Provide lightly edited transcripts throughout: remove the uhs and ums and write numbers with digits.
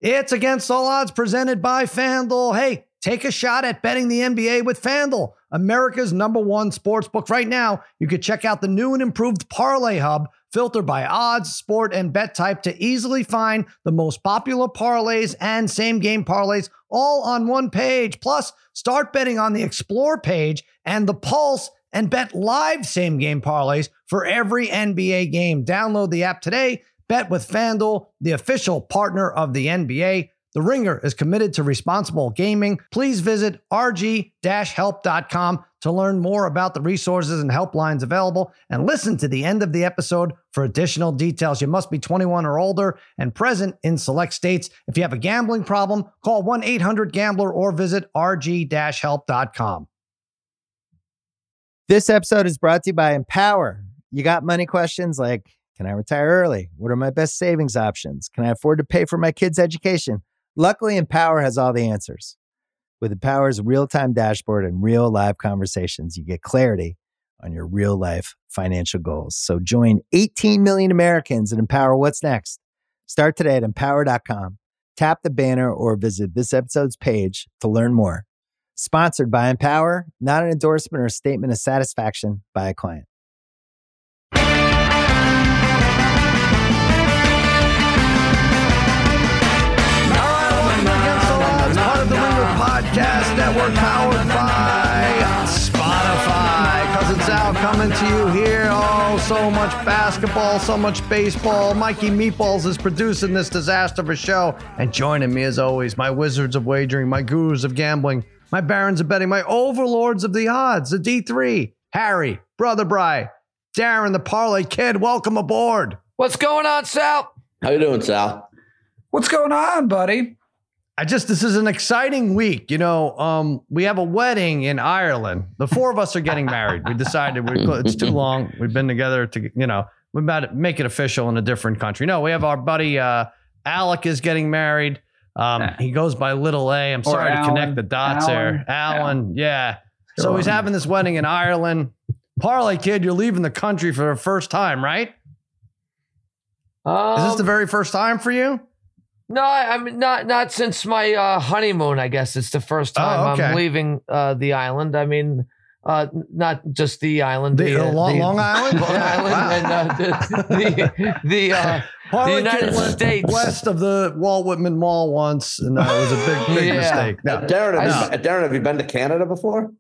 It's Against All Odds presented by FanDuel. Hey, take a shot at betting the NBA with FanDuel, America's #1 sportsbook. Right now, you can check out the new and improved Parlay Hub, filtered by odds, sport, and bet type to easily find the most popular parlays and same-game parlays all on one page. Plus, start betting on the Explore page and the Pulse and bet live same-game parlays for every NBA game. Download the app today. Bet with FanDuel, the official partner of the NBA. The Ringer is committed to responsible gaming. Please visit rg-help.com to learn more about the resources and helplines available, and listen to the end of the episode for additional details. You must be 21 or older and present in select states. If you have a gambling problem, call 1-800-GAMBLER or visit rg-help.com. This episode is brought to you by Empower. You got money questions like, can I retire early? What are my best savings options? Can I afford to pay for my kids' education? Luckily, Empower has all the answers. With Empower's real-time dashboard and real live conversations, you get clarity on your real life financial goals. So join 18 million Americans and Empower what's next. Start today at empower.com. Tap the banner or visit this episode's page to learn more. Sponsored by Empower, not an endorsement or statement of satisfaction by a client. Podcast Network, powered by Spotify, because it's out, coming to you here. Oh, so much basketball, so much baseball. Mikey Meatballs is producing this disaster of a show, and joining me as always, my wizards of wagering, my gurus of gambling, my barons of betting, my overlords of the odds, the D3, Harry, Brother Bry, Darren, the Parlay Kid. Welcome aboard. What's going on, Sal? How you doing, Sal? What's going on, buddy? This is an exciting week. You know, we have a wedding in Ireland. The four of us are getting married. We decided it's too long. We've been together we're about to make it official in a different country. No, we have our buddy, Alec is getting married. He goes by Little A. I'm sorry to connect the dots there. Alan. Yeah. So he's having this wedding in Ireland. Parlay Kid, you're leaving the country for the first time, right? Is this the very first time for you? No, I mean not since my honeymoon. I guess it's the first time I'm leaving the island. I mean, not just the island, Long Island, the United States, west of the Walt Whitman Mall once, and it was a big mistake. No. Darren, have you been to Canada before?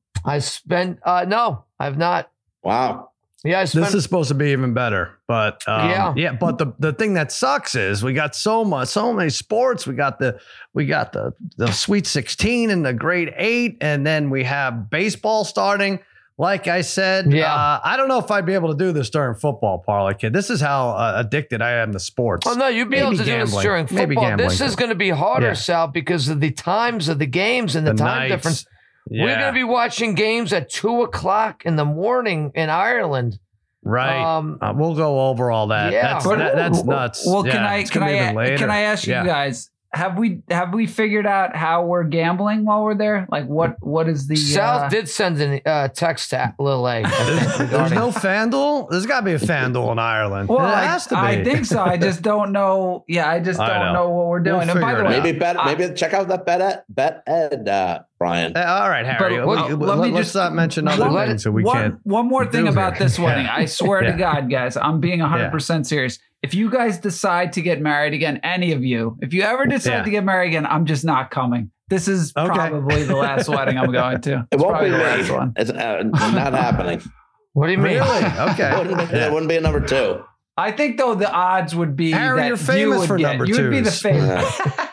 No, I've not. Wow. Yeah, this is supposed to be even better, but but the thing that sucks is we got so many sports. We got the Sweet 16 and the Grade 8, and then we have baseball starting. Like I said, I don't know if I'd be able to do this during football, Parlay Kid. This is how addicted I am to sports. Oh no, you'd be able to do this during football. This is going to be harder, Sal, because of the times of the games and the time difference. Yeah. We're going to be watching games at 2:00 in the morning in Ireland. Right. We'll go over all that. Yeah. That's nuts. Well, can I ask you guys, have we figured out how we're gambling while we're there? Like what is the Sal did send a text to Lil A. There's no FanDuel? There's got to be a FanDuel in Ireland. Well, it has to be. I think so. I just don't know. Yeah, I just don't know what we're doing. We'll and by the way, maybe check out that Bet Ed, Brian. All right, Harry. Let's not mention other things so we can't. One more thing about this wedding. I swear to God, guys, I'm being 100% serious. If you guys decide to get married again, any of you, if you ever decide to get married again, I'm just not coming. This is probably the last wedding I'm going to. It won't be the last one. It's not happening. What do you mean? Really? Okay. It wouldn't be a number 2. I think, though, the odds would be Harry, that you're famous for number 2s. You would be the favorite.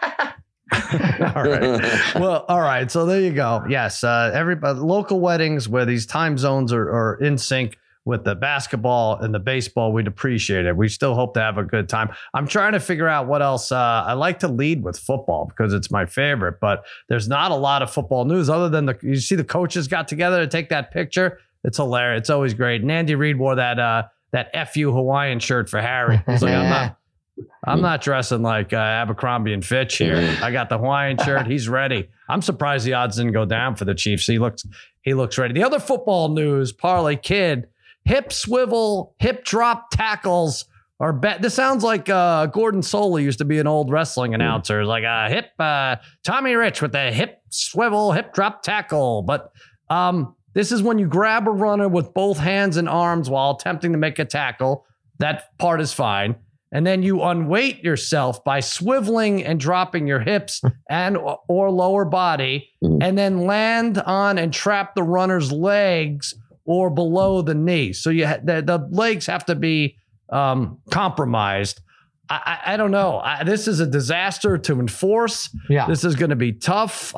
All right. Well, all right. So there you go. Yes. Everybody, local weddings where these time zones are in sync with the basketball and the baseball, we'd appreciate it. We still hope to have a good time. I'm trying to figure out what else. I like to lead with football because it's my favorite, but there's not a lot of football news other than you see the coaches got together to take that picture. It's hilarious. It's always great. And Andy Reid wore that FU Hawaiian shirt for Harry. He's like, I'm not dressing like Abercrombie and Fitch here. I got the Hawaiian shirt. He's ready. I'm surprised the odds didn't go down for the Chiefs. He looks ready. The other football news, Parlay Kid, hip swivel, hip drop tackles or bet. This sounds like Gordon Soley used to be an old wrestling announcer, like a hip Tommy Rich with a hip swivel, hip drop tackle. But this is when you grab a runner with both hands and arms while attempting to make a tackle. That part is fine. And then you unweight yourself by swiveling and dropping your hips and or lower body, and then land on and trap the runner's legs or below the knee. So the legs have to be compromised. I don't know. This is a disaster to enforce. Yeah. This is going to be tough.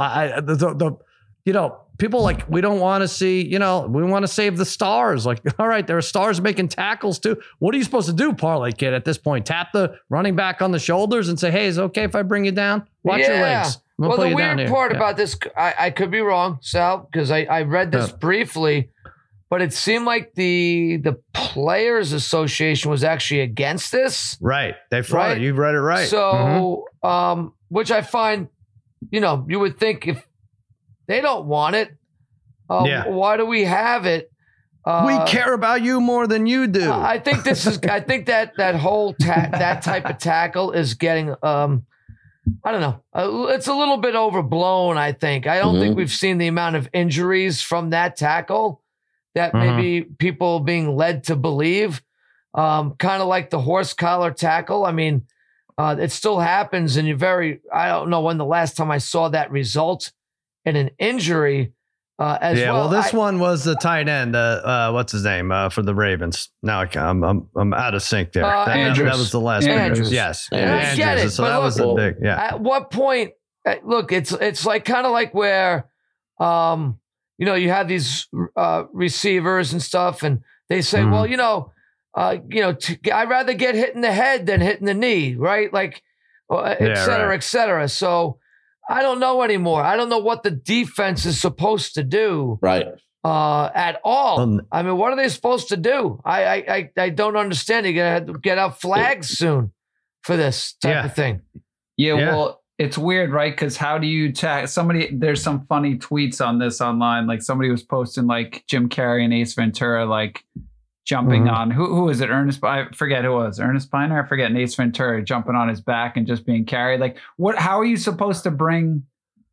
People like, we don't want to see, we want to save the stars. Like, all right, there are stars making tackles too. What are you supposed to do, Parlay Kid, at this point? Tap the running back on the shoulders and say, hey, is it okay if I bring you down? Watch your legs. Well, the weird part about this, I could be wrong, Sal, because I read this briefly, but it seemed like the Players Association was actually against this. Right. They fought it. You've read it right. So, which I find, you would think if they don't want it, why do we have it? We care about you more than you do. I think that whole that type of tackle is getting, I don't know. It's a little bit overblown, I think. I don't think we've seen the amount of injuries from that tackle that maybe people being led to believe. Kind of like the horse collar tackle. I mean, it still happens, and I don't know when the last time I saw that result in an injury as well. Well, this one was the tight end. What's his name for the Ravens? Now I'm out of sync there. That was the last one. Yes. I get it. So that was the big. Yeah. At what point? Look, it's like kind of like where, you have these receivers and stuff, and they say, well, I'd rather get hit in the head than hit in the knee, right? Like, et cetera, et cetera. So I don't know anymore. I don't know what the defense is supposed to do, right? At all. I mean, what are they supposed to do? I don't understand. You're gonna have to get out flags soon for this type of thing. Yeah. Well, it's weird, right? Because how do you tag somebody? There's some funny tweets on this online. Like somebody was posting like Jim Carrey and Ace Ventura, like jumping on who is it? I forget who it was. Ernest Piner? I forget. And Ace Ventura jumping on his back and just being carried. Like what? How are you supposed to bring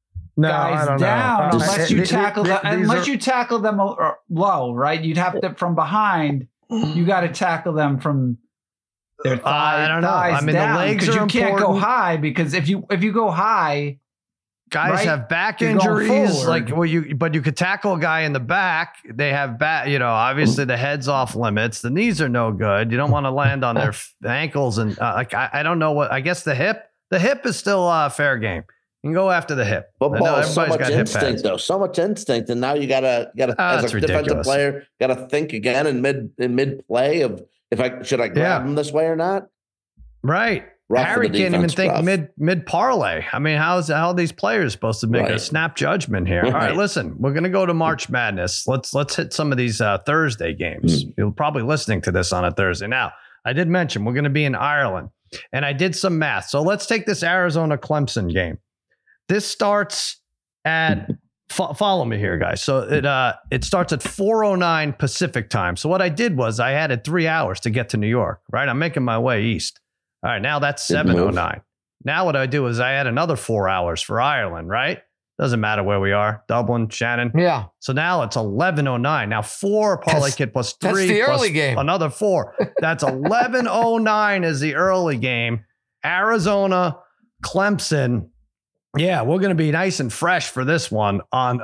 guys down unless you tackle them? Unless you tackle them low, right? You'd have to from behind. You got to tackle them from their thighs. I don't know. I mean, down, the legs are important. You can't go high because if you go high. Guys have back injuries, but you could tackle a guy in the back. They have back, obviously the head's off limits. The knees are no good. You don't want to land on their ankles. And I don't know what, I guess the hip is still fair game. You can go after the hip. Football is so much instinct, though. So much instinct. And now you gotta as a defensive player, gotta think again in mid play of should I grab him this way or not? Right. Harry can't even think mid parlay. I mean, how are these players supposed to make a snap judgment here? All right, listen, we're going to go to March Madness. Let's hit some of these Thursday games. You're probably listening to this on a Thursday. Now, I did mention we're going to be in Ireland, and I did some math. So let's take this Arizona Clemson game. This starts at follow me here, guys. So it starts at 4:09 Pacific time. So what I did was I added 3 hours to get to New York. Right, I'm making my way east. All right, now that's 7:09. Now what I do is I add another 4 hours for Ireland, right? Doesn't matter where we are. Dublin, Shannon. Yeah. So now it's 11:09. Now 4 Parlay Kid plus 3. That's the early game. Another 4. That's 11:09 is the early game. Arizona, Clemson. Yeah, we're going to be nice and fresh for this one on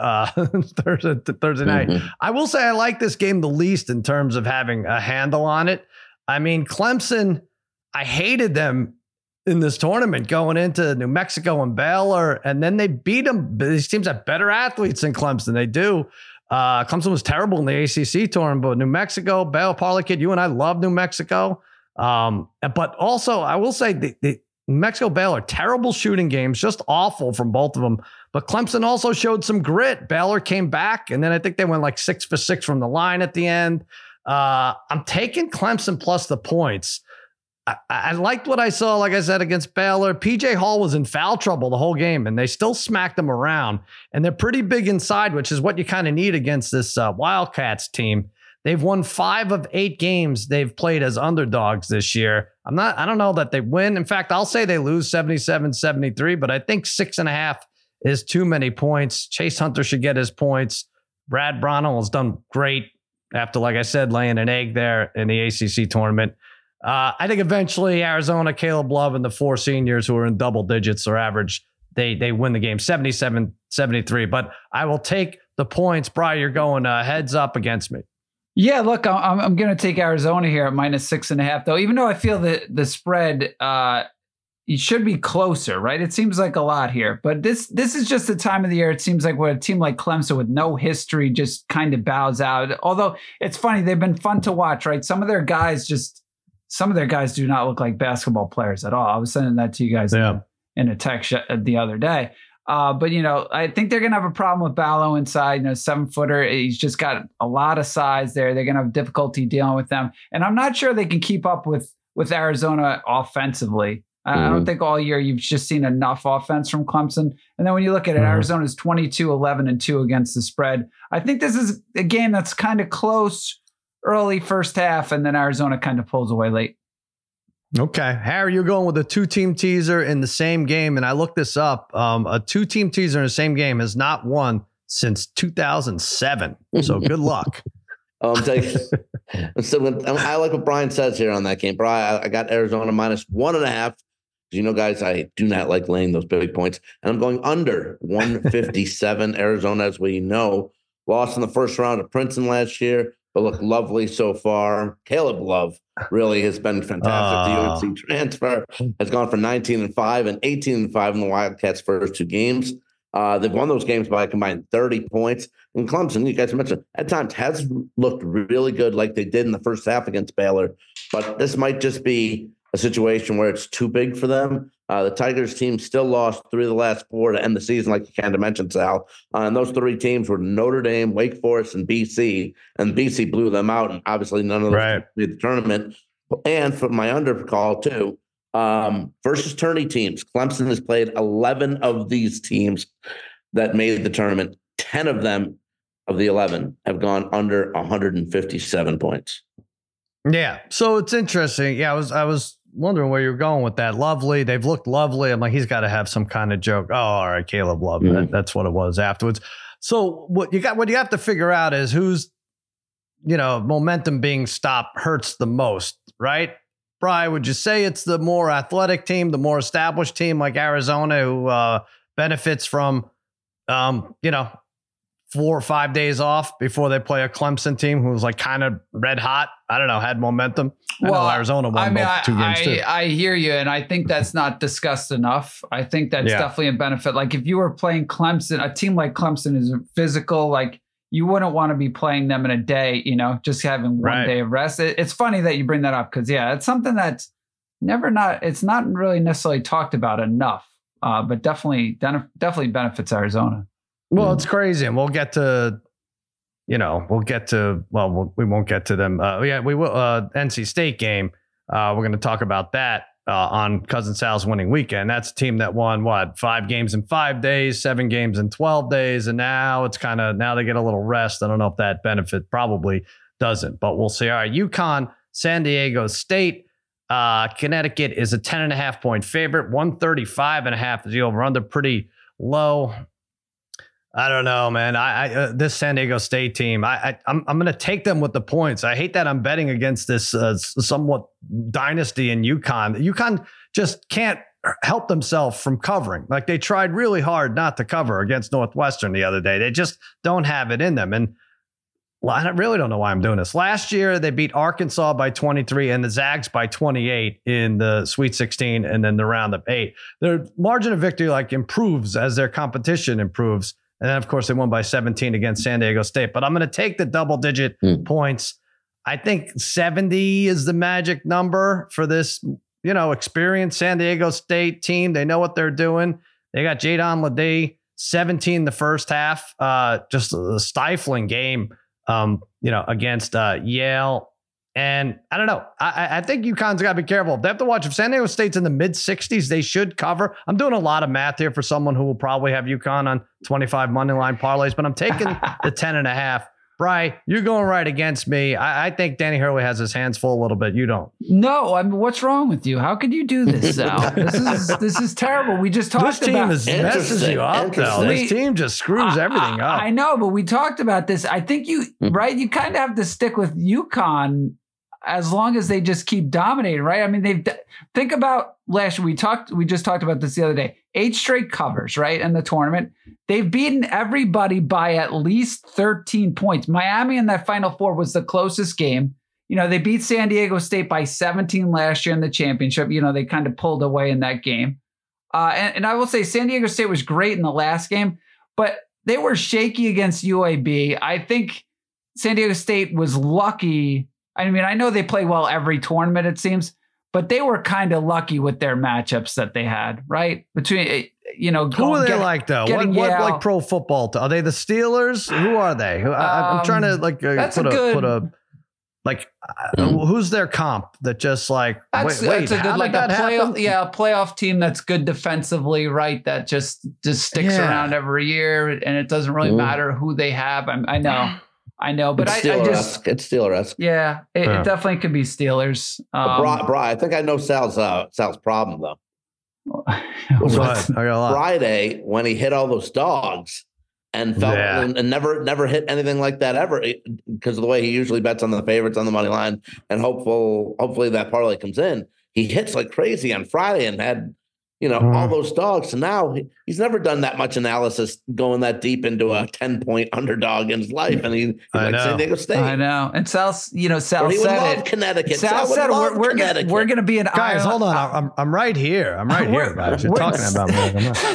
Thursday night. I will say I like this game the least in terms of having a handle on it. I mean, Clemson, I hated them in this tournament going into New Mexico and Baylor, and then they beat them. These teams have better athletes than Clemson. They do. Clemson was terrible in the ACC tournament, but New Mexico, Baylor, Parlay Kid, you and I love New Mexico. But also, I will say the New Mexico, Baylor, terrible shooting games, just awful from both of them. But Clemson also showed some grit. Baylor came back, and then I think they went like 6 for 6 from the line at the end. I'm taking Clemson plus the points. I liked what I saw, like I said, against Baylor. PJ Hall was in foul trouble the whole game, and they still smacked them around. And they're pretty big inside, which is what you kind of need against this Wildcats team. They've won 5 of 8 games they've played as underdogs this year. I don't know that they win. In fact, I'll say they lose 77-73, but I think 6.5 is too many points. Chase Hunter should get his points. Brad Brownell has done great after, like I said, laying an egg there in the ACC tournament. I think eventually Arizona, Caleb Love, and the 4 seniors who are in double digits or average, they win the game 77-73. But I will take the points. Brian, you're going heads up against me. Yeah, look, I'm going to take Arizona here at -6.5, though, even though I feel that the spread it should be closer, right? It seems like a lot here, but this is just the time of the year. It seems like where a team like Clemson with no history just kind of bows out. Although it's funny, they've been fun to watch, right? Some of their guys do not look like basketball players at all. I was sending that to you guys in a text the other day. But, I think they're going to have a problem with Ballo inside, 7-footer. He's just got a lot of size there. They're going to have difficulty dealing with them. And I'm not sure they can keep up with Arizona offensively. I don't think all year you've just seen enough offense from Clemson. And then when you look at it, Arizona's 22-11-2 against the spread. I think this is a game that's kind of close early first half, and then Arizona kind of pulls away late. Okay. Harry, you're going with a 2-team teaser in the same game. And I looked this up. A 2-team teaser in the same game has not won since 2007. So good luck. I like what Brian says here on that game. Brian, I got Arizona -1.5. Guys, I do not like laying those big points. And I'm going under 157. Arizona, as we know, lost in the first round of Princeton last year, but look lovely so far. Caleb Love really has been fantastic. The UNC transfer has gone for 19-5 and 18-5 in the Wildcats' first 2 games. They've won those games by a combined 30 points. And Clemson, you guys mentioned, at times has looked really good like they did in the first half against Baylor. But this might just be a situation where it's too big for them. The Tigers team still lost 3 of the last 4 to end the season, like you kind of mentioned, Sal. And those 3 teams were Notre Dame, Wake Forest, and BC. And BC blew them out, and obviously none of those made the tournament. And for my under call, too, versus tourney teams, Clemson has played 11 of these teams that made the tournament. 10 of them, of the 11, have gone under 157 points. Yeah, so it's interesting. Yeah, I was wondering where you're going with that. Lovely. They've looked lovely. I'm like, he's got to have some kind of joke. Oh, all right, Caleb Love. That's what it was afterwards. So what you have to figure out is who's, momentum being stopped hurts the most, right? Brian, would you say it's the more athletic team, the more established team like Arizona who benefits from, 4 or 5 days off before they play a Clemson team who's like kind of red hot? I don't know, had momentum. I know Arizona won 2 games too. I hear you, and I think that's not discussed enough. I think that's definitely a benefit. Like if you were playing Clemson, a team like Clemson is physical. Like you wouldn't want to be playing them in a day, just having one day of rest. It's funny that you bring that up because it's something that's it's not really necessarily talked about enough, but definitely benefits Arizona. Well, it's crazy, and we'll get to, we won't get to them. We will. NC State game. We're going to talk about that on Cousin Sal's winning weekend. That's a team that won 5 games in 5 days, 7 games in 12 days, and now now they get a little rest. I don't know if that benefit probably doesn't, but we'll see. All right, UConn, San Diego State. Connecticut is a 10.5 point favorite. 135.5 is the over under. Pretty low. I don't know, man. This San Diego State team, I'm going to take them with the points. I hate that I'm betting against this somewhat dynasty in UConn. UConn just can't help themselves from covering. Like they tried really hard not to cover against Northwestern the other day. They just don't have it in them. And I really don't know why I'm doing this. Last year, they beat Arkansas by 23 and the Zags by 28 in the Sweet 16 and then the round of 8. Their margin of victory improves as their competition improves. And then, of course, they won by 17 against San Diego State. But I'm going to take the double-digit points. I think 70 is the magic number for this, experienced San Diego State team. They know what they're doing. They got Jadon Ledee, 17 the first half. Just a stifling game, against Yale. And I don't know. I think UConn's got to be careful. They have to watch. If San Diego State's in the mid-60s, they should cover. I'm doing a lot of math here for someone who will probably have UConn on 25 money line parlays, but I'm taking the 10.5. Bri, you're going right against me. I think Danny Hurley has his hands full a little bit. You don't. No, I mean, what's wrong with you? How could you do this, Sal? This is terrible. We just talked about this team messes you up, though. This team just screws everything up. I know, but we talked about this. I think you kind of have to stick with UConn as long as they just keep dominating, right? I mean, think about last year. We just talked about this the other day. 8 straight covers, right? In the tournament. They've beaten everybody by at least 13 points. Miami in that Final Four was the closest game. You know, they beat San Diego State by 17 last year in the championship. You know, they kind of pulled away in that game. And I will say San Diego State was great in the last game, but they were shaky against UAB. I think San Diego State was lucky. I mean, I know they play well every tournament, it seems, but they were kind of lucky with their matchups that they had, right? Between, you know, who are they like though? What like pro football? Are they the Steelers? Who are they? I'm trying to like who's their comp that just like that's a good like a playoff team that's good defensively, right? That just sticks around every year, and it doesn't really matter who they have. I know, but it's Steelers. Yeah, it definitely could be Steelers. I think I know Sal's problem though. Friday when he hit all those dogs and felt and never hit anything like that ever because of the way he usually bets on the favorites on the money line and hopefully that parlay comes in. He hits like crazy on Friday and had all those dogs. So now he's never done that much analysis going that deep into a 10-point underdog in his life. And he's like San Diego State. I know. And Sal he would love Connecticut. Sal said we're going to be an guys. Hold on. I'm right here. I'm right here. Guys. You're talking about me.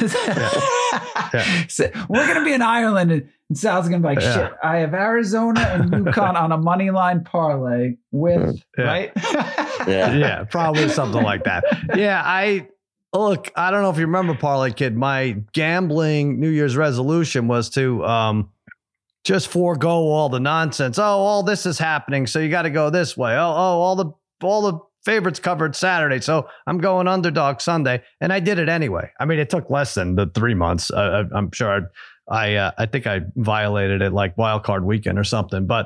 We're going to be in Ireland and Sal's going to be like, shit, I have Arizona and UConn on a money line parlay with, right? Yeah, probably something like that. Yeah, Look, I don't know if you remember, Parlay Kid, my gambling New Year's resolution was to just forego all the nonsense. Oh, all this is happening, so you got to go this way. All the favorites covered Saturday, so I'm going underdog Sunday, and I did it anyway. I mean, it took less than the 3 months. I'm sure I think I violated it like wild card weekend or something. But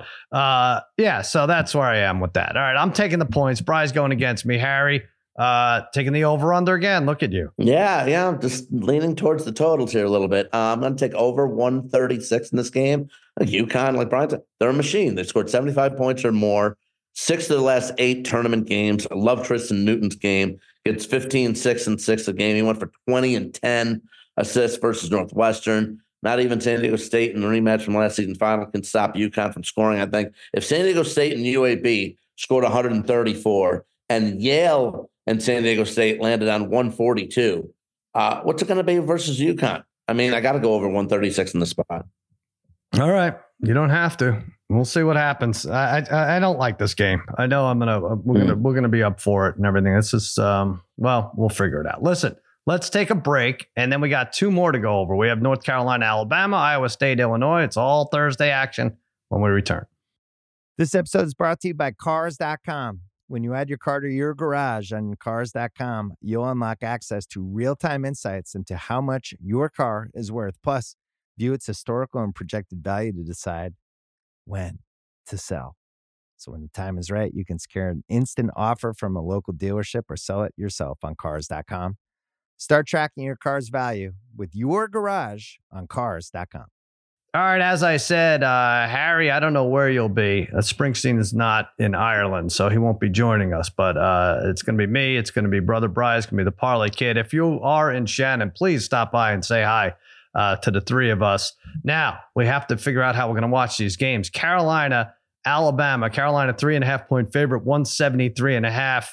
so that's where I am with that. All right, I'm taking the points. Bry's going against me. Harry, taking the over under again. Look at you. Yeah. I'm just leaning towards the totals here a little bit. I'm going to take over 136 in this game. Like UConn, like Brian said, they're a machine. They scored 75 points or more, 6 of the last 8 tournament games. I love Tristan Newton's game. It's 15, 6, and 6 a game. He went for 20 and 10 assists versus Northwestern. Not even San Diego State in the rematch from last season final can stop UConn from scoring. I think if San Diego State and UAB scored 134 and Yale and San Diego State landed on 142. What's it going to be versus UConn? I mean, I got to go over 136 in the spot. All right. You don't have to. We'll see what happens. I don't like this game. I know we're gonna be up for it and everything. It's just we'll figure it out. Listen, let's take a break, and then we got 2 more to go over. We have North Carolina, Alabama, Iowa State, Illinois. It's all Thursday action when we return. This episode is brought to you by Cars.com. When you add your car to your garage on Cars.com, you'll unlock access to real-time insights into how much your car is worth. Plus, view its historical and projected value to decide when to sell. So when the time is right, you can secure an instant offer from a local dealership or sell it yourself on Cars.com. Start tracking your car's value with your garage on Cars.com. All right, as I said, Harry, I don't know where you'll be. Springsteen is not in Ireland, so he won't be joining us. But it's going to be me. It's going to be Brother Bry. It's going to be the Parlay Kid. If you are in Shannon, please stop by and say hi to the 3 of us. Now, we have to figure out how we're going to watch these games. Carolina, Alabama. Carolina, 3.5-point favorite, 173.5.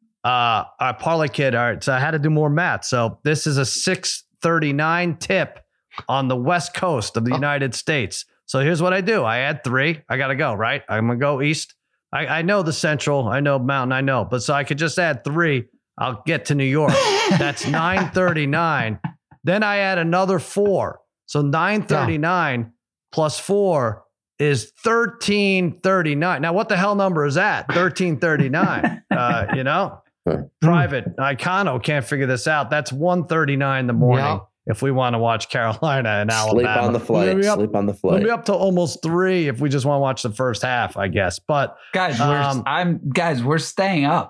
Our Parlay Kid, all right, so I had to do more math. So this is a 639 tip on the West Coast of the United States. So here's what I do. I add 3. I got to go, right? I'm going to go east. I know the Central. I know Mountain. I know. But so I could just add 3. I'll get to New York. That's 939. Then I add another 4. So 939 plus 4 is 1339. Now, what the hell number is that? 1339. Private Icono can't figure this out. That's 1:39 in the morning. if we want to watch Carolina and Alabama. Sleep on the flight. Sleep on the flight. We'll be up to almost 3 if we just want to watch the first half, I guess. But guys, we're staying up.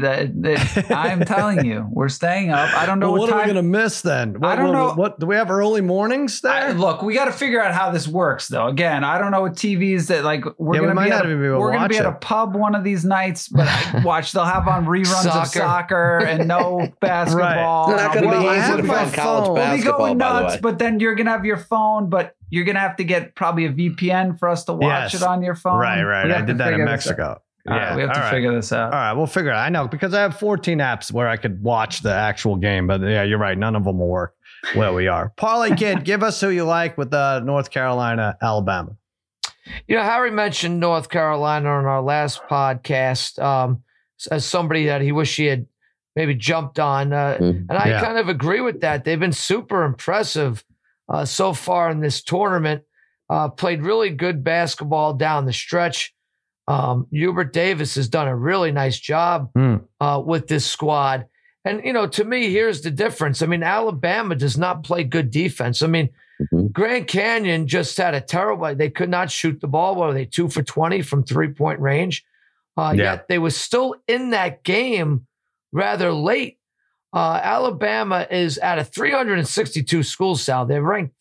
I'm telling you, we're staying up. I don't know what time. are we going to miss then? I don't know. What do we have early mornings there? Look, we got to figure out how this works, though. Again, I don't know what TVs that like we're going to be at a pub one of these nights, but they'll have on reruns of soccer and no basketball. Right. It's not going to be easy to find college basketball. We'll be going nuts, but then you're going to have your phone, but you're going to have to get probably a VPN for us to watch it on your phone. Right. I did that in Mexico. Yeah, we have to figure this out. All right, we'll figure it out. I know because I have 14 apps where I could watch the actual game, but yeah, you're right. None of them will work where we are. Parlay Kid, give us who you like with North Carolina, Alabama. Harry mentioned North Carolina on our last podcast as somebody that he wished he had maybe jumped on. And I kind of agree with that. They've been super impressive so far in this tournament, played really good basketball down the stretch. Hubert Davis has done a really nice job with this squad. And, to me, here's the difference. I mean, Alabama does not play good defense. I mean, Grand Canyon just had a terrible, they could not shoot the ball. What are they, 2 for 20 from 3-point range? Yet they were still in that game rather late. Alabama is out of 362 schools, Sal. They're ranked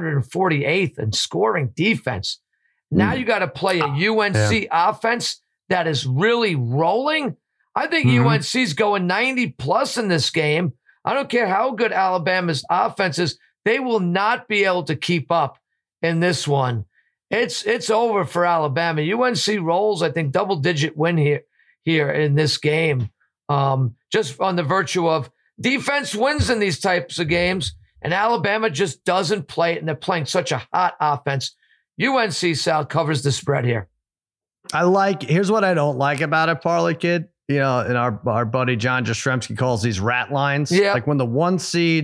348th in scoring defense. Now you got to play a UNC offense that is really rolling. I think UNC's going 90 plus in this game. I don't care how good Alabama's offense is. They will not be able to keep up in this one. It's over for Alabama. UNC rolls, I think, double-digit win here in this game. Just on the virtue of defense wins in these types of games, and Alabama just doesn't play it, and they're playing such a hot offense. UNC, Sal, covers the spread here. Here's what I don't like about it, Parlay Kid. And our buddy John Jastrzemski calls these rat lines. Yeah. Like when when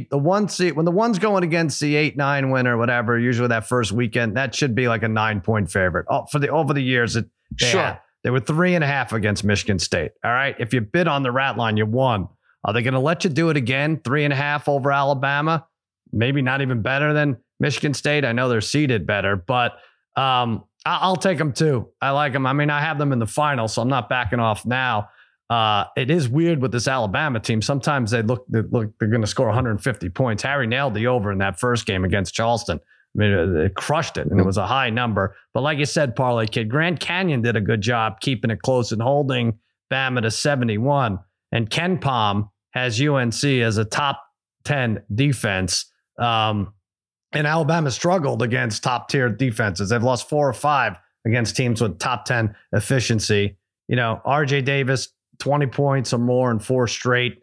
the one's going against the 8-9 winner, whatever, usually that first weekend, that should be like a 9-point favorite. Over the years, they were 3.5 against Michigan State. All right. If you bid on the rat line, you won. Are they going to let you do it again? 3.5 over Alabama? Maybe not even better than Michigan State. I know they're seeded better, but I'll take them too. I like them. I mean, I have them in the final, so I'm not backing off now. It is weird with this Alabama team. Sometimes they're going to score 150 points. Harry nailed the over in that first game against Charleston. I mean, it crushed it, and it was a high number. But like you said, Parlay Kid, Grand Canyon did a good job keeping it close and holding Bama to 71. And Ken Palm has UNC as a top 10 defense. And Alabama struggled against top-tier defenses. They've lost 4 or 5 against teams with top 10 efficiency. RJ Davis, 20 points or more in 4 straight.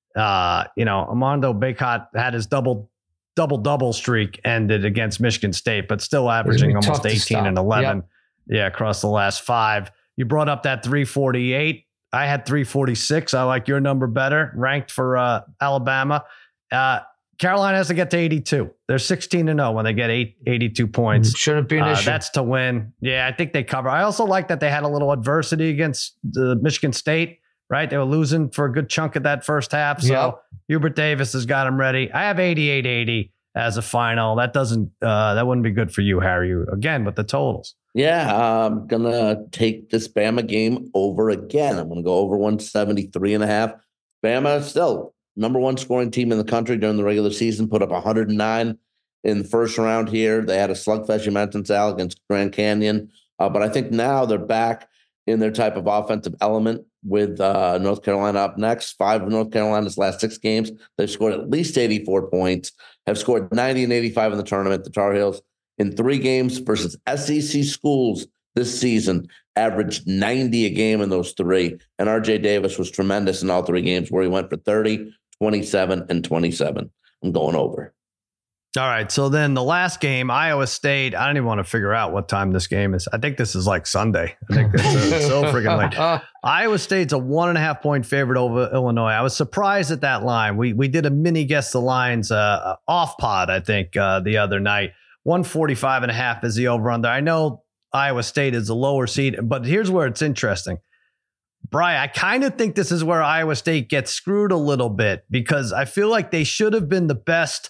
Armando Bacot had his double streak ended against Michigan State, but still averaging almost 18 and 11. Yep. Yeah, across the last 5. You brought up that 348. I had 346. I like your number better, ranked for Alabama. Carolina has to get to 82. They're 16-0 when they get 82 points. Shouldn't be an issue. That's to win. Yeah, I think they cover. I also like that they had a little adversity against Michigan State, right? They were losing for a good chunk of that first half. So Hubert Davis has got them ready. I have 88-80 as a final. That wouldn't be good for you, Harry, again, with the totals. Yeah, I'm going to take this Bama game over again. I'm going to go over 173.5. Bama still number 1 scoring team in the country during the regular season, put up 109 in the first round here. They had a slugfest, you mentioned, Sal, against Grand Canyon. But I think now they're back in their type of offensive element with North Carolina up next. 5 of North Carolina's last 6 games, they've scored at least 84 points, have scored 90 and 85 in the tournament. The Tar Heels in 3 games versus SEC schools this season averaged 90 a game in those 3. And RJ Davis was tremendous in all 3 games where he went for 30, 27, and 27. I'm going over. All right. So then the last game, Iowa State. I don't even want to figure out what time this game is. I think this is like Sunday. I think it's so freaking late. Iowa State's a 1.5 point favorite over Illinois. I was surprised at that line. We did a mini guess the lines off pod, I think, the other night. 145.5 is the over under. I know Iowa State is the lower seed, but here's where it's interesting. Brian, I kind of think this is where Iowa State gets screwed a little bit because I feel like they should have been the best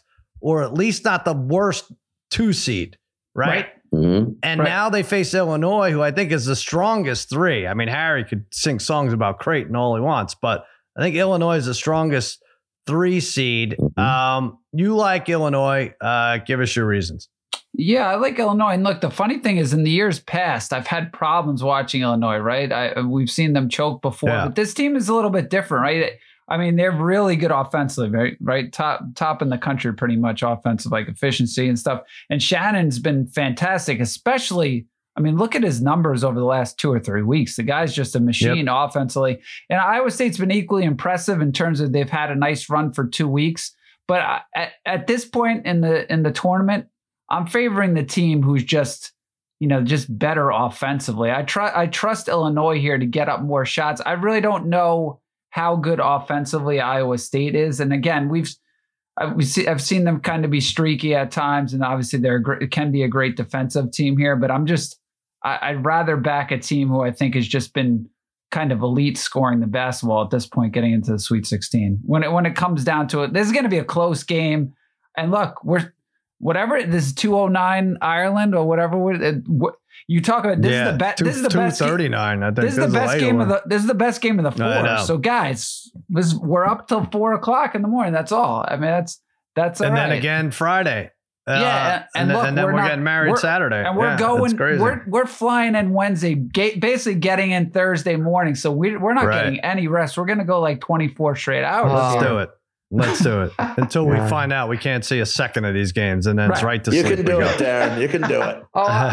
or at least not the worst 2 seed, right? Mm-hmm. And now they face Illinois, who I think is the strongest 3. I mean, Harry could sing songs about Creighton all he wants, but I think Illinois is the strongest 3 seed. You like Illinois. Give us your reasons. Yeah, I like Illinois. And look, the funny thing is in the years past, I've had problems watching Illinois, right? We've seen them choke before, but this team is a little bit different, right? I mean, they're really good offensively, right? Top in the country, pretty much offensive, like efficiency and stuff. And Shannon's been fantastic, especially, I mean, look at his numbers over the last 2 or 3 weeks. The guy's just a machine offensively. And Iowa State's been equally impressive in terms of they've had a nice run for 2 weeks. But at this point in the tournament, I'm favoring the team who's just better offensively. I trust Illinois here to get up more shots. I really don't know how good offensively Iowa State is. And again, I've seen them kind of be streaky at times, and obviously it can be a great defensive team here. But I'd rather back a team who I think has just been kind of elite scoring the basketball at this point, getting into the Sweet 16. When it comes down to it, this is going to be a close game. And look, this is 209 Ireland or whatever. You talk about this is the best. This is the best 239. I think this is the best game of the. This is the best game of the 4. So guys, we're up till 4:00 in the morning. That's all. I mean, that's all and right. then again Friday. And then we're getting married Saturday. And we're going. We're flying in Wednesday, basically getting in Thursday morning. So we're not getting any rest. We're gonna go like 24 straight hours. Let's do it until we find out we can't see a second of these games, and then it's right to sleep. You can do it, Darren. You can do it.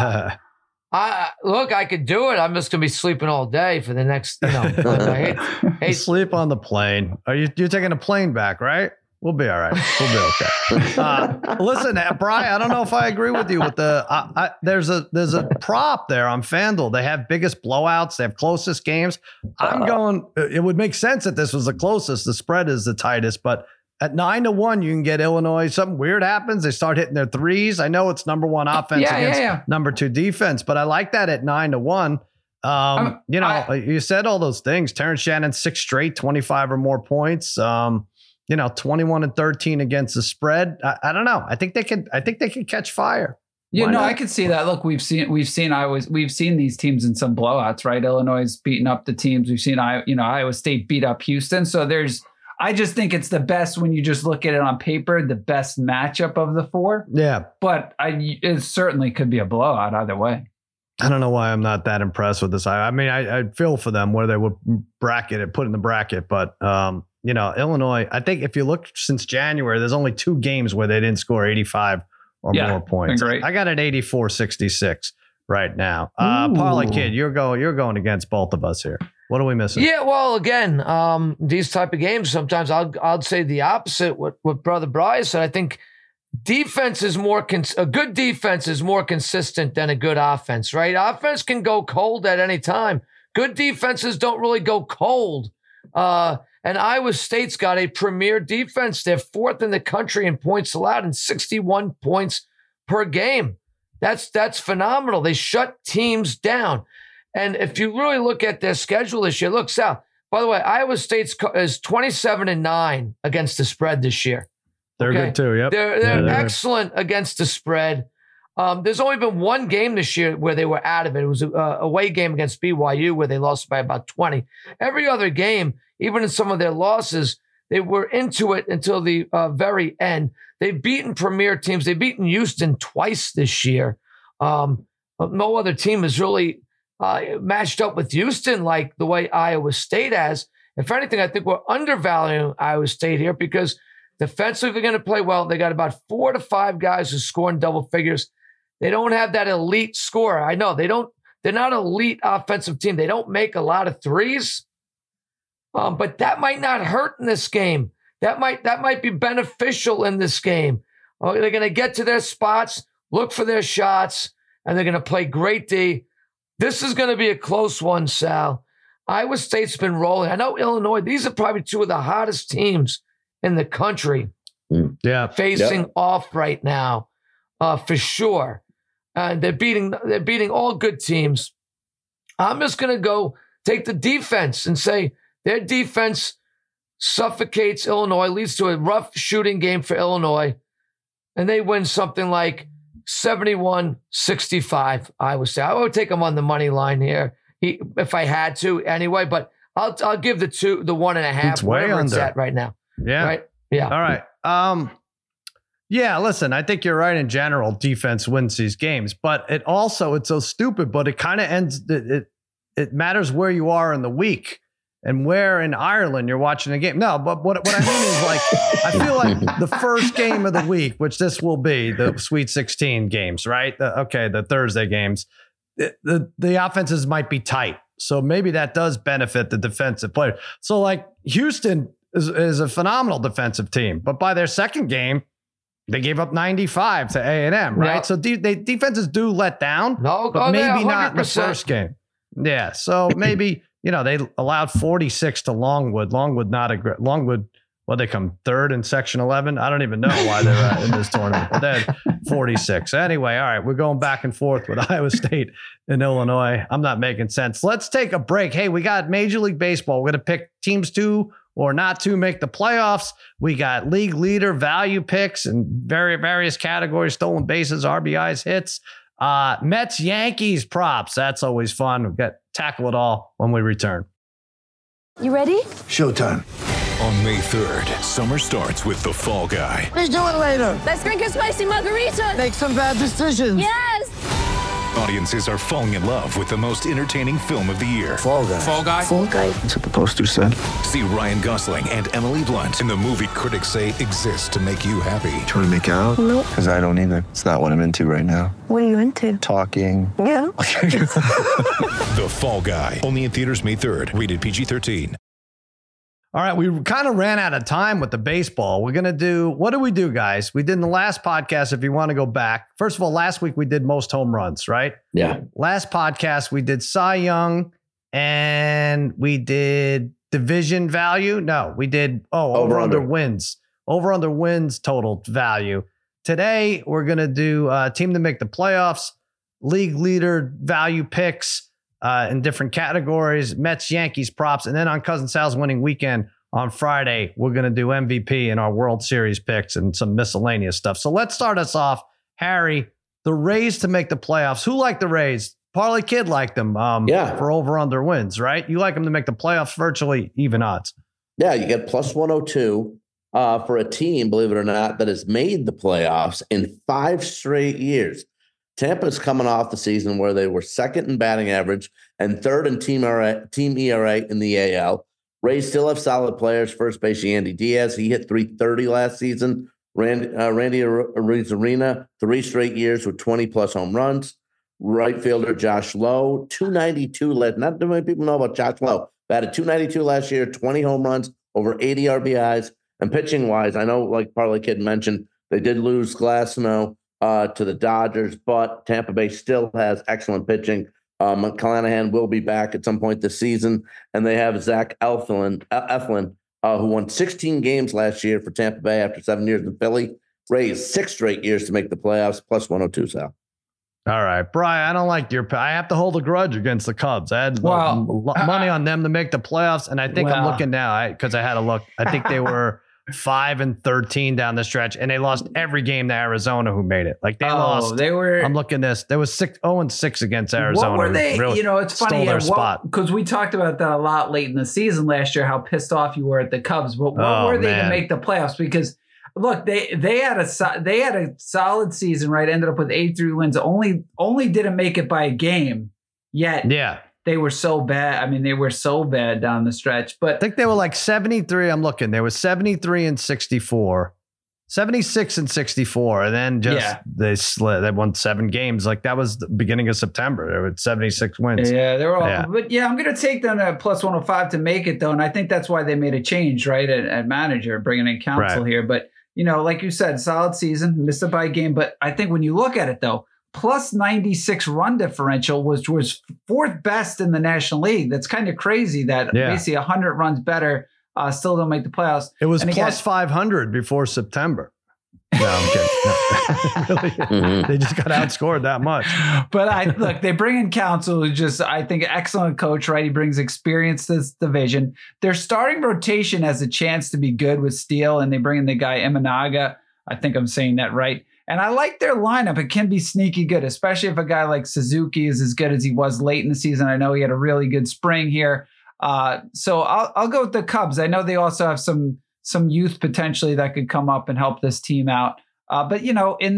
I could do it. I'm just gonna be sleeping all day for the next. I hate sleep on the plane. You're taking a plane back, right? We'll be all right. We'll be okay. Listen, Brian, I don't know if I agree with you with the. There's a prop there on FanDuel. They have biggest blowouts. They have closest games. I'm going. It would make sense that this was the closest. The spread is the tightest, but at 9-1, you can get Illinois. Something weird happens. They start hitting their threes. I know it's number 1 offense against number 2 defense, but I like that at 9-1. You said all those things. Terrence Shannon 6 straight, 25 or more points. 21-13 against the spread. I don't know. I think they could catch fire. I could see that. Look, we've seen these teams in some blowouts, right? Illinois is beating up the teams. We've seen Iowa State beat up Houston. So I just think it's the best when you just look at it on paper, the best matchup of the 4. Yeah. But it certainly could be a blowout either way. I don't know why I'm not that impressed with this. I mean, I feel for them where they would bracket it, put in the bracket, but Illinois, I think if you look since January, there's only 2 games where they didn't score 85 or more points. I got it 84-66 right now. Parlay Kid, you're going against both of us here. What are we missing? Yeah, well, again, these type of games, sometimes I'll say the opposite. What Brother Brian said. I think defense is a good defense is more consistent than a good offense, right? Offense can go cold at any time. Good defenses don't really go cold. And Iowa State's got a premier defense. They're 4th in the country in points allowed and 61 points per game. That's phenomenal. They shut teams down. And if you really look at their schedule this year, look, Sal, by the way, Iowa State is 27-9 against the spread this year. They're good too. Yep. They're excellent against the spread. There's only been 1 game this year where they were out of it. It was a away game against BYU where they lost by about 20. Every other game, even in some of their losses, they were into it until the very end. They've beaten premier teams. They've beaten Houston twice this year. No other team has really matched up with Houston like the way Iowa State has. If anything, I think we're undervaluing Iowa State here because defensively they're going to play well. They got about 4 to 5 guys who score in double figures. They don't have that elite scorer. I know they're not an elite offensive team. They don't make a lot of threes. But that might not hurt in this game. That might be beneficial in this game. They're going to get to their spots, look for their shots, and they're going to play great D. This is going to be a close one, Sal. Iowa State's been rolling. I know Illinois, these are probably 2 of the hottest teams in the country facing off right now, for sure. They're beating all good teams. I'm just going to go take the defense and say their defense suffocates Illinois, leads to a rough shooting game for Illinois. and they win something like 71-65, I would say. I would take them on the money line here if I had to anyway, but I'll give the 1.5, it's way whatever under. It's at right now. Yeah. Right? Yeah. All right. Yeah, listen, I think you're right in general. Defense wins these games, but it's so stupid, but it kind of ends, it matters where you are in the week and where in Ireland you're watching the game. No, but what I mean is, like, I feel like the first game of the week, which this will be the Sweet 16 games, right? The Thursday games, the offenses might be tight. So maybe that does benefit the defensive player. So like Houston is a phenomenal defensive team, but by their second game, they gave up 95 to A&M, right? Yep. So defenses do let down, but maybe not in the first game. Yeah, so maybe, they allowed 46 to Longwood. Longwood, they come third in Section 11? I don't even know why they're in this tournament. But they're 46. Anyway, all right, we're going back and forth with Iowa State and Illinois. I'm not making sense. Let's take a break. Hey, we got Major League Baseball. We're going to pick teams to or not to make the playoffs. We got league leader value picks and various categories, stolen bases, RBIs, hits, Mets, Yankees, props. That's always fun. We'll tackle it all when we return. You ready? Showtime. On May 3rd, summer starts with The Fall Guy. Let's do it later. Let's drink a spicy margarita. Make some bad decisions. Yes. Audiences are falling in love with the most entertaining film of the year. Fall Guy. Fall Guy? Fall Guy. That's what the poster said. See Ryan Gosling and Emily Blunt in the movie critics say exists to make you happy. Trying to make it out? Nope. Because I don't either. It's not what I'm into right now. What are you into? Talking. Yeah. The Fall Guy. Only in theaters May 3rd. Rated PG-13. All right, we kind of ran out of time with the baseball. We're going to do, what do we do, guys? We did in the last podcast, if you want to go back. First of all, last week we did most home runs, right? Yeah. Last podcast, we did Cy Young and we did division value. No, we did, over-under wins. Over-under wins total value. Today, we're going to do team to make the playoffs, league leader value picks, in different categories, Mets, Yankees, props. And then on Cousin Sal's winning weekend on Friday, we're going to do MVP and our World Series picks and some miscellaneous stuff. So let's start us off. Harry, the Rays to make the playoffs. Who liked the Rays? Parlay Kid liked them for over-under wins, right? You like them to make the playoffs, virtually even odds. Yeah, you get plus 102 for a team, believe it or not, that has made the playoffs in 5 straight years. Tampa's coming off the season where they were second in batting average and third in team ERA in the AL. Rays still have solid players. First base, Yandy Diaz. He hit .330 last season. Randy Arozarena, 3 straight years with 20-plus home runs. Right fielder Josh Lowe, 292. Not too many people know about Josh Lowe. Batted 292 last year, 20 home runs, over 80 RBIs. And pitching-wise, I know, like Parlay Kid mentioned, they did lose Glasnow to the Dodgers, but Tampa Bay still has excellent pitching. Callahan will be back at some point this season, and they have Zach Eflin, who won 16 games last year for Tampa Bay after 7 years in Philly. Rays 6 straight years to make the playoffs, plus 102, Sal. All right, Brian, I don't like I have to hold a grudge against the Cubs. I had money on them to make the playoffs, and I think I'm looking now because I had a look. I think they were 5-13 down the stretch, and they lost every game to Arizona, who made it. Like they lost. They were. I'm looking this. There was 0-6 against Arizona. What were they? Really it's funny. Because we talked about that a lot late in the season last year. How pissed off you were at the Cubs. But what were they to make the playoffs? Because look, they had a solid season, right? Ended up with 83 wins. Only didn't make it by a game. Yet, yeah. They were so bad. I mean, they were so bad down the stretch. But I think they were like 73. I'm looking. They were 73-64, 76-64, and then they slid. They won 7 games. Like that was the beginning of September. They were 76 wins. Yeah, they were all. Yeah. But I'm going to take them at plus 105 to make it though, and I think that's why they made a change, right, at manager, bringing in Counsell here. But like you said, solid season, missed it by a game. But I think when you look at it though, plus 96 run differential was 4th best in the National League. That's kind of crazy that basically 100 runs better still don't make the playoffs. It was plus 500 before September. No, I'm kidding. No. Really, they just got outscored that much. But they bring in Counsell, who's just, I think, excellent coach, right? He brings experience to this division. Their starting rotation has a chance to be good with Steele, and they bring in the guy Imanaga. I think I'm saying that right. And I like their lineup. It can be sneaky good, especially if a guy like Suzuki is as good as he was late in the season. I know he had a really good spring here. So I'll go with the Cubs. I know they also have some youth potentially that could come up and help this team out. But in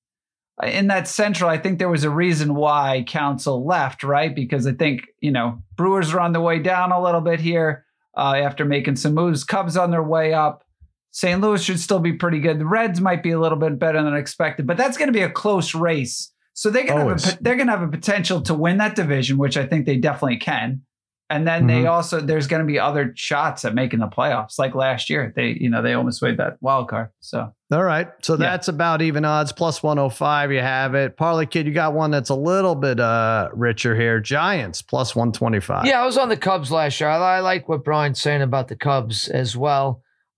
that Central, I think there was a reason why Counsell left, right? Because I think, Brewers are on the way down a little bit here after making some moves. Cubs on their way up. St. Louis should still be pretty good. The Reds might be a little bit better than expected, but that's going to be a close race. So they're going to have a potential to win that division, which I think they definitely can. And then there's going to be other shots at making the playoffs. Like last year, they almost made that wild card. So, all right. So that's about even odds, plus 105. You have it. Parlay Kid, you got one that's a little bit richer here. Giants, plus 125. Yeah, I was on the Cubs last year. I like what Brian's saying about the Cubs as well.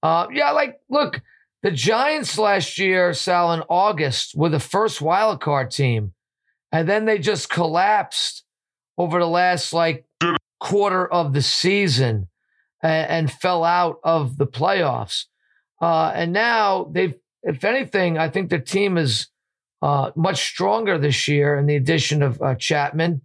Look, the Giants last year, Sal, in August were the first wild card team. And then they just collapsed over the last quarter of the season and fell out of the playoffs. And now if anything, I think the team is much stronger this year in the addition of Chapman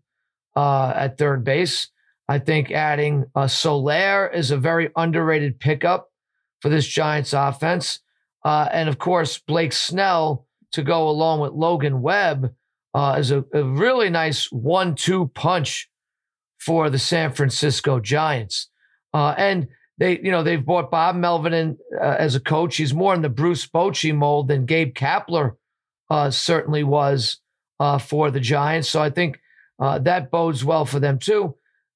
at third base. I think adding Soler is a very underrated pickup for this Giants offense. And of course, Blake Snell to go along with Logan Webb is a really nice 1-2 punch for the San Francisco Giants. And they've brought Bob Melvin in as a coach. He's more in the Bruce Bochy mold than Gabe Kapler certainly was for the Giants. So I think that bodes well for them too.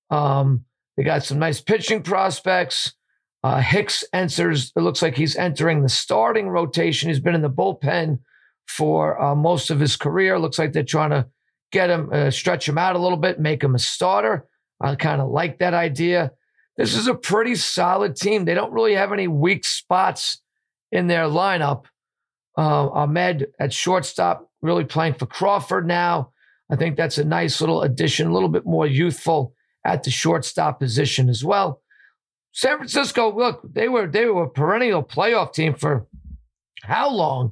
They got some nice pitching prospects. Hicks enters, it looks like he's entering the starting rotation. He's been in the bullpen for most of his career. Looks like they're trying to get him, stretch him out a little bit, make him a starter. I kind of like that idea. This is a pretty solid team. They don't really have any weak spots in their lineup. Ahmed at shortstop, really playing for Crawford now. I think that's a nice little addition, a little bit more youthful at the shortstop position as well. San Francisco, look, they were a perennial playoff team for how long?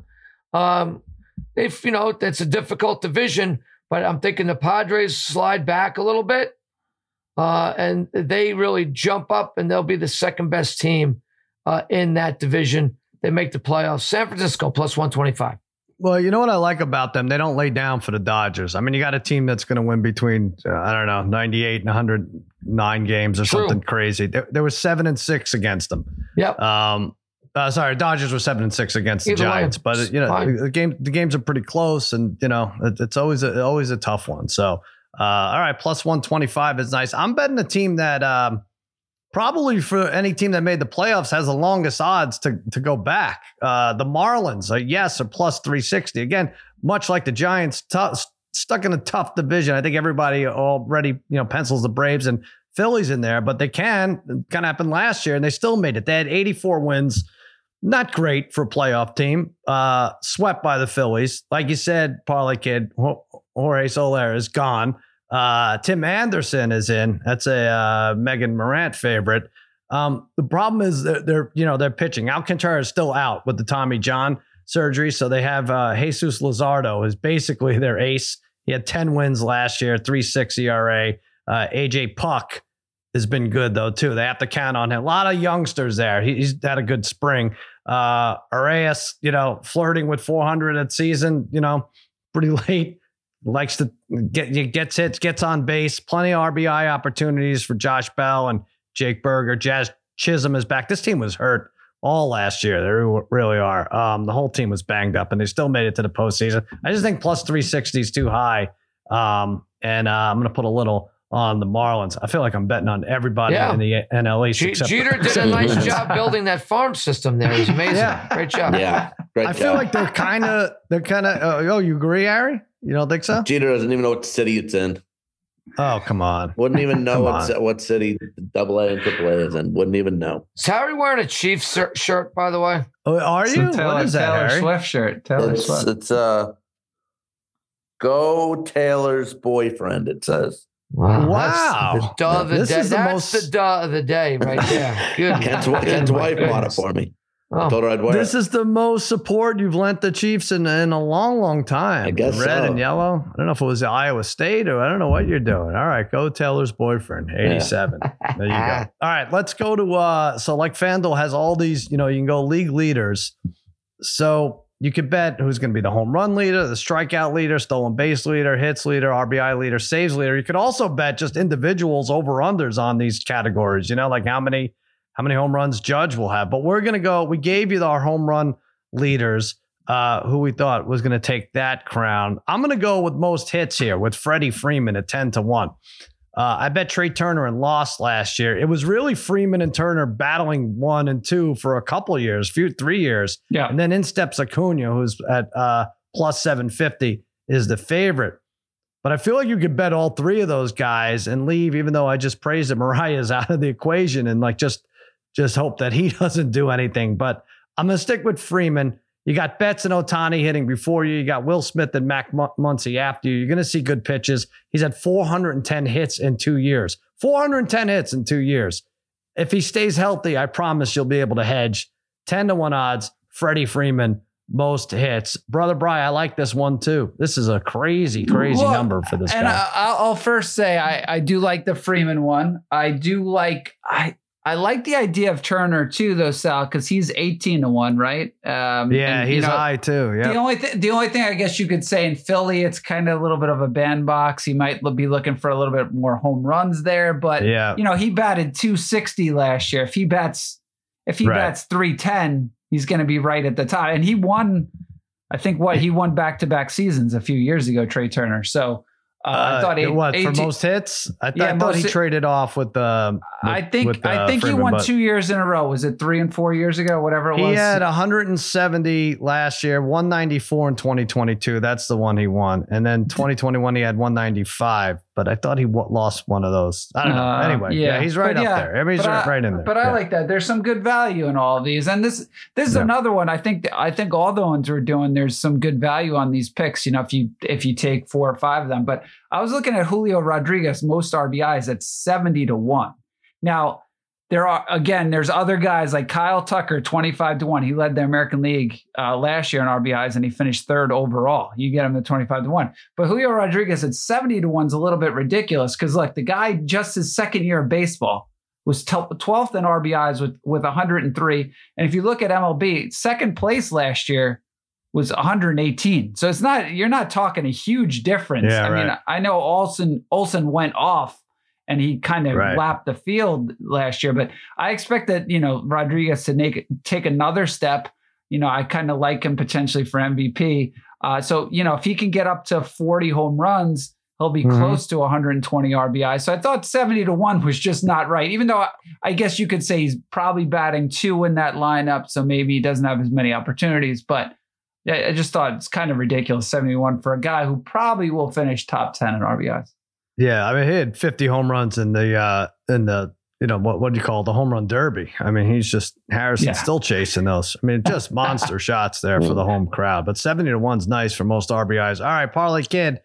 That's a difficult division, but I'm thinking the Padres slide back a little bit, and they really jump up, and they'll be the second best team in that division. They make the playoffs. San Francisco plus 125. Well, you know what I like about them? They don't lay down for the Dodgers. I mean, you got a team that's going to win between, 98 and 109 games or something crazy. There was 7-6 against them. Yep. Dodgers were 7-6 against the Giants, but the games are pretty close, and it's always a tough one. So, all right, plus 125 is nice. I'm betting a team that probably for any team that made the playoffs has the longest odds to go back. The Marlins, are plus 360. Again, much like the Giants, stuck in a tough division. I think everybody already pencils the Braves and Phillies in there, but they kind of happened last year, and they still made it. They had 84 wins. Not great for a playoff team. Swept by the Phillies. Like you said, Parlay Kid, Jorge Soler is gone. Tim Anderson is in. That's a Megan Morant favorite. The problem is they're pitching. Alcantara is still out with the Tommy John surgery, so they have Jesus Luzardo is basically their ace. He had 10 wins last year, 3.6 ERA. AJ Puck has been good though too. They have to count on him. A lot of youngsters there. He's had a good spring. Arias, flirting with 400 at season. Pretty late. Likes to gets hits, gets on base. Plenty of RBI opportunities for Josh Bell and Jake Berger. Jazz Chisholm is back. This team was hurt all last year. They really are. The whole team was banged up, and they still made it to the postseason. I just think plus 360 is too high. And I'm going to put a little on the Marlins. I feel like I'm betting on everybody in the NL East. Jeter did a nice job building that farm system there. It was amazing. Yeah. Great job. Yeah, great job. Feel like they're kind of. You agree, Harry? You don't think so? Jeter doesn't even know what city it's in. Oh, come on. Wouldn't even know what city AA and AAA is in. Wouldn't even know. Is Harry wearing a Chiefs shirt, by the way? Oh, are you? What is that, Taylor Swift shirt. Taylor Swift. It's Go Taylor's boyfriend, it says. Wow. That's the duh of the day. That's the duh of the day right there. Good. Ken's wife bought it for me. I told her I'd wear This is the most support you've lent the Chiefs in a long, long time. I guess Red so. and yellow. I don't know if it was Iowa State or I don't know what you're doing. All right, go Taylor's boyfriend, 87. There you go. All right, let's go to so like FanDuel has all these, you can go league leaders. So you could bet who's going to be the home run leader, the strikeout leader, stolen base leader, hits leader, RBI leader, saves leader. You could also bet just individuals over-unders on these categories, like how many home runs Judge will have. But we're going to go, we gave you our home run leaders, who we thought was going to take that crown. I'm going to go with most hits here with Freddie Freeman at 10-1. I bet Trey Turner and lost last year. It was really Freeman and Turner battling 1 and 2 for a couple of years, 3 years. Yeah. And then in steps Acuna, who's at plus 750, is the favorite. But I feel like you could bet all 3 of those guys and leave, even though I just praised that Mariah's out of the equation and just hope that he doesn't do anything. But I'm going to stick with Freeman. You got Betts and Ohtani hitting before you. You got Will Smith and Mac Muncy after you. You're going to see good pitches. He's had 410 hits in 2 years. 410 hits in 2 years. If he stays healthy, I promise you'll be able to hedge. 10-1 odds, Freddie Freeman, most hits. Brother Bri, I like this one too. This is a crazy number for this guy. And I'll first say I do like the Freeman one. I like the idea of Turner too, though, Sal, because he's 18-1, right? He's high too. Yeah. The only thing I guess you could say in Philly, it's kind of a little bit of a bandbox. He might be looking for a little bit more home runs there, but he batted 260 last year. If he bats 310, he's going to be right at the top. And he won, he won back-to-back seasons a few years ago, Trey Turner. So. I thought for most hits. I thought he traded off with the. I think he won 2 years in a row. Was it 3 and 4 years ago? Whatever it was. He had 170 last year, 194 in 2022. That's the one he won, and then 2021 he had 195. But I thought he lost one of those. I don't know. Anyway, he's right up there. Everybody's right in there. But I like that. There's some good value in all of these, and this is another one. I think all the ones we're doing, there's some good value on these picks. If you take 4 or 5 of them, but I was looking at Julio Rodriguez, most RBIs at 70-1. Now, there's other guys like Kyle Tucker, 25-1. He led the American League last year in RBIs and he finished 3rd overall. You get him to 25-1. But Julio Rodriguez at 70-1 is a little bit ridiculous because look, the guy just his second year of baseball was 12th in RBIs with 103. And if you look at MLB, second place last year was 118. So you're not talking a huge difference. Yeah, I mean, I know Olsen went off and he kind of lapped the field last year, but I expect that, Rodriguez to take another step. I kind of like him potentially for MVP. So, if he can get up to 40 home runs, he'll be close to 120 RBI. So I thought 70-1 was just not right, even though I guess you could say he's probably batting 2 in that lineup. So maybe he doesn't have as many opportunities, but yeah, I just thought it's kind of ridiculous, 71 for a guy who probably will finish top 10 in RBIs. Yeah, I mean, he had 50 home runs in the what do you call it, the home run derby. I mean, Harrison's still chasing those. I mean, just monster shots there for the home crowd. But 70-1's nice for most RBIs. All right, Parlay Kid,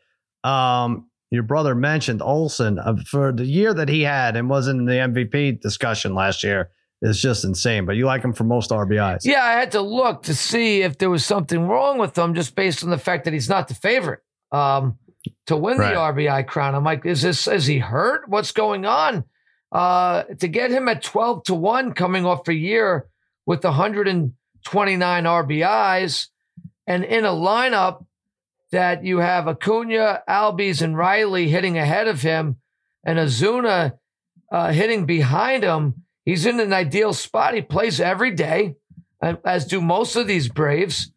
your brother mentioned Olsen for the year that he had and wasn't in the MVP discussion last year. Is just insane, but you like him for most RBIs. Yeah, I had to look to see if there was something wrong with him just based on the fact that he's not the favorite to win the RBI crown. I'm like, is he hurt? What's going on? To get him at 12-1 coming off a year with 129 RBIs and in a lineup that you have Acuna, Albies, and Riley hitting ahead of him and Ozuna hitting behind him. He's in an ideal spot. He plays every day, as do most of these Braves.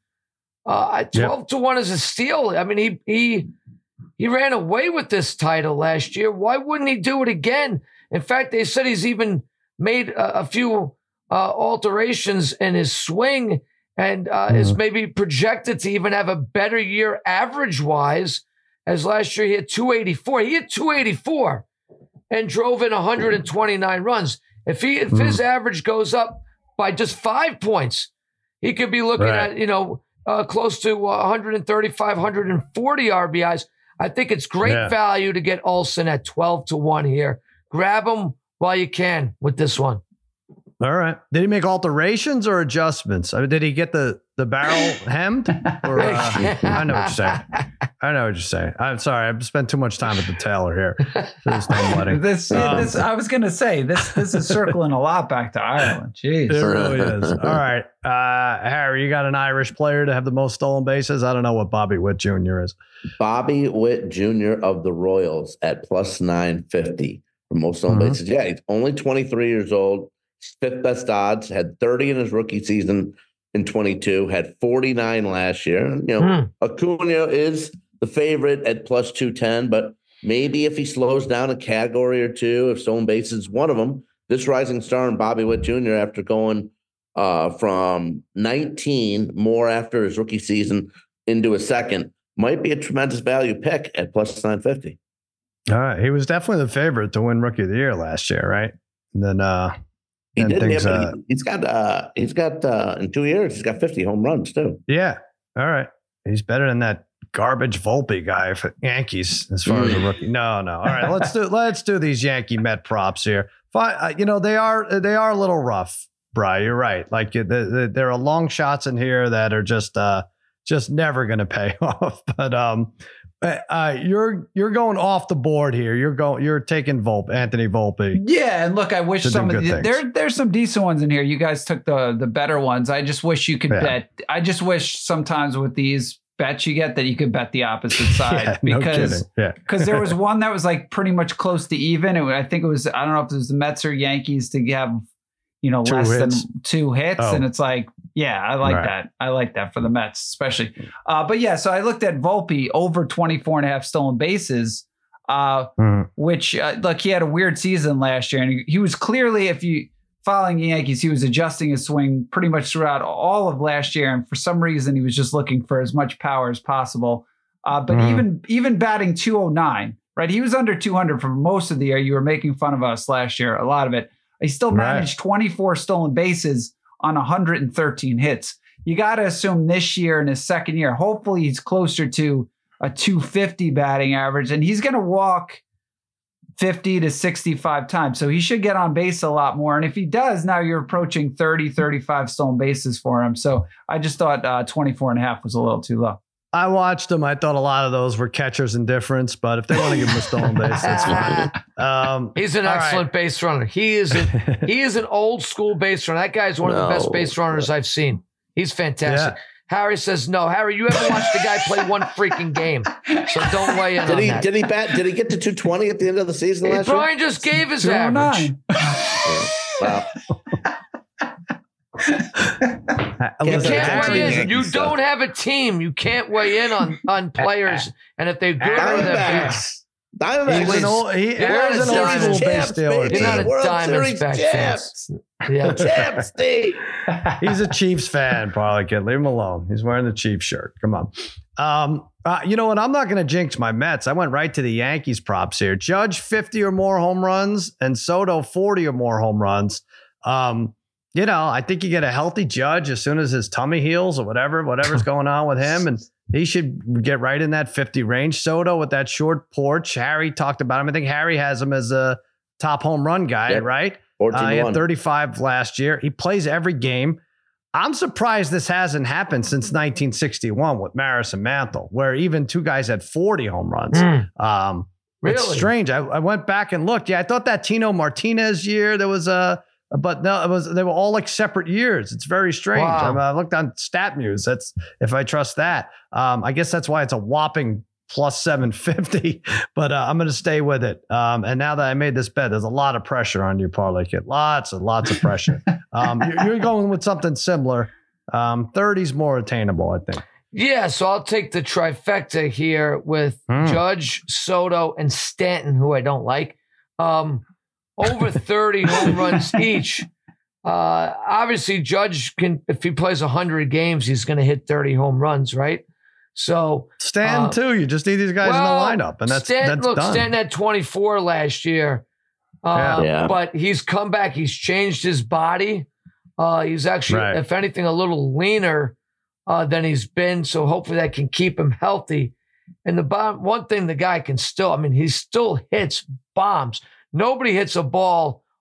12-1 is a steal. I mean, he ran away with this title last year. Why wouldn't he do it again? In fact, they said he's even made a few alterations in his swing and is maybe projected to even have a better year average-wise, as last year he had 284. He hit 284 and drove in 129 runs. If his average goes up by just 5 points, he could be looking at, close to 135, 140 RBIs. I think it's great value to get Olsen at 12-1 here. Grab him while you can with this one. All right. Did he make alterations or adjustments? I mean, did he get the barrel hemmed? Or, I know what you're saying. I know what you're saying. I'm sorry. I've spent too much time at the tailor here. This I was going to say, this is circling a lot back to Ireland. Jeez. It really is. All right. Harry, you got an Irish player to have the most stolen bases? I don't know what Bobby Witt Jr. is. Bobby Witt Jr. of the Royals at plus 950 for most stolen bases. Yeah, he's only 23 years old. Fifth best odds, had 30 in his rookie season in 22, had 49 last year. Acuna is the favorite at plus 210, but maybe if he slows down a category or two, if stolen bases one of them, this rising star in Bobby Witt Jr. after going from 19 more after his rookie season into a second might be a tremendous value pick at plus 950. All right. He was definitely the favorite to win Rookie of the Year last year, right? And then he did. He's got in 2 years, he's got 50 home runs too. Yeah. All right. He's better than that garbage Volpe guy for Yankees as far as a rookie. No. All right. Let's do these Yankee Met props here. Fine. They are a little rough, Bri. You're right. Like there are long shots in here that are just never going to pay off. But you're going off the board here. You're taking Anthony Volpe. Yeah, and look, I wish there's some decent ones in here. You guys took the better ones. I just wish you could bet. I just wish sometimes with these bets you get that you could bet the opposite side because there was one that was like pretty much close to even. I think it was, I don't know if it was the Mets or Yankees to have less than 2 hits, and it's like, yeah, I like that. I like that for the Mets, especially. But yeah, so I looked at Volpe over 24.5 stolen bases, which look, he had a weird season last year, and he was clearly, if you following the Yankees, he was adjusting his swing pretty much throughout all of last year, and for some reason, he was just looking for as much power as possible. But even batting 209, right? He was under 200 for most of the year. You were making fun of us last year, a lot of it. He still managed 24 stolen bases on 113 hits. You got to assume this year in his second year, hopefully he's closer to a 250 batting average, and he's going to walk 50 to 65 times. So he should get on base a lot more. And if he does, now you're approaching 30, 35 stolen bases for him. So I just thought 24.5 was a little too low. I watched him. I thought a lot of those were catcher's indifference, but if they want to give him a stolen base, that's fine. He's an excellent base runner. He is an old school base runner. That guy's one of the best base runners I've seen. He's fantastic. Yeah. Harry says no. Harry, you haven't watched the guy play one freaking game, so don't weigh in on that. Did he get to 220 at the end of the season last year? Brian just gave his average. Wow. You can't weigh in. You don't have a team. You can't weigh in on players, and if they're good or they're bad. He's an old school base dealer. You're not a Diamondbacks fan. Yeah, champ, Steve. He's a Chiefs fan, probably. Kid, leave him alone. He's wearing the Chiefs shirt. Come on. You know what? I'm not going to jinx my Mets. I went right to the Yankees props here. Judge 50 or more home runs, and Soto 40 or more home runs. I think you get a healthy Judge as soon as his tummy heals or whatever's going on with him. And he should get right in that 50 range. Soto with that short porch. Harry talked about him. I think Harry has him as a top home run guy, right? He had 35 last year. He plays every game. I'm surprised this hasn't happened since 1961 with Maris and Mantle, where even two guys had 40 home runs. Really? It's strange. I went back and looked. Yeah, I thought that Tino Martinez year, there was but no, they were all like separate years. It's very strange. Wow. I looked on StatMuse. That's if I trust that. I guess that's why it's a whopping plus 750. But I'm going to stay with it. And now that I made this bet, there's a lot of pressure on you, Parlay Kid. Lots and lots of pressure. You're going with something similar. 30's more attainable, I think. Yeah, so I'll take the trifecta here with Judge, Soto, and Stanton, who I don't like. Over 30 home runs each. Obviously, Judge can, if he plays 100 games, he's going to hit 30 home runs, right? So Stanton too. You just need these guys in the lineup, and that's done. Stanton had 24 last year, but he's come back. He's changed his body. He's actually, if anything, a little leaner than he's been. So hopefully that can keep him healthy. And the one thing the guy can still, he still hits bombs. Nobody hits a ball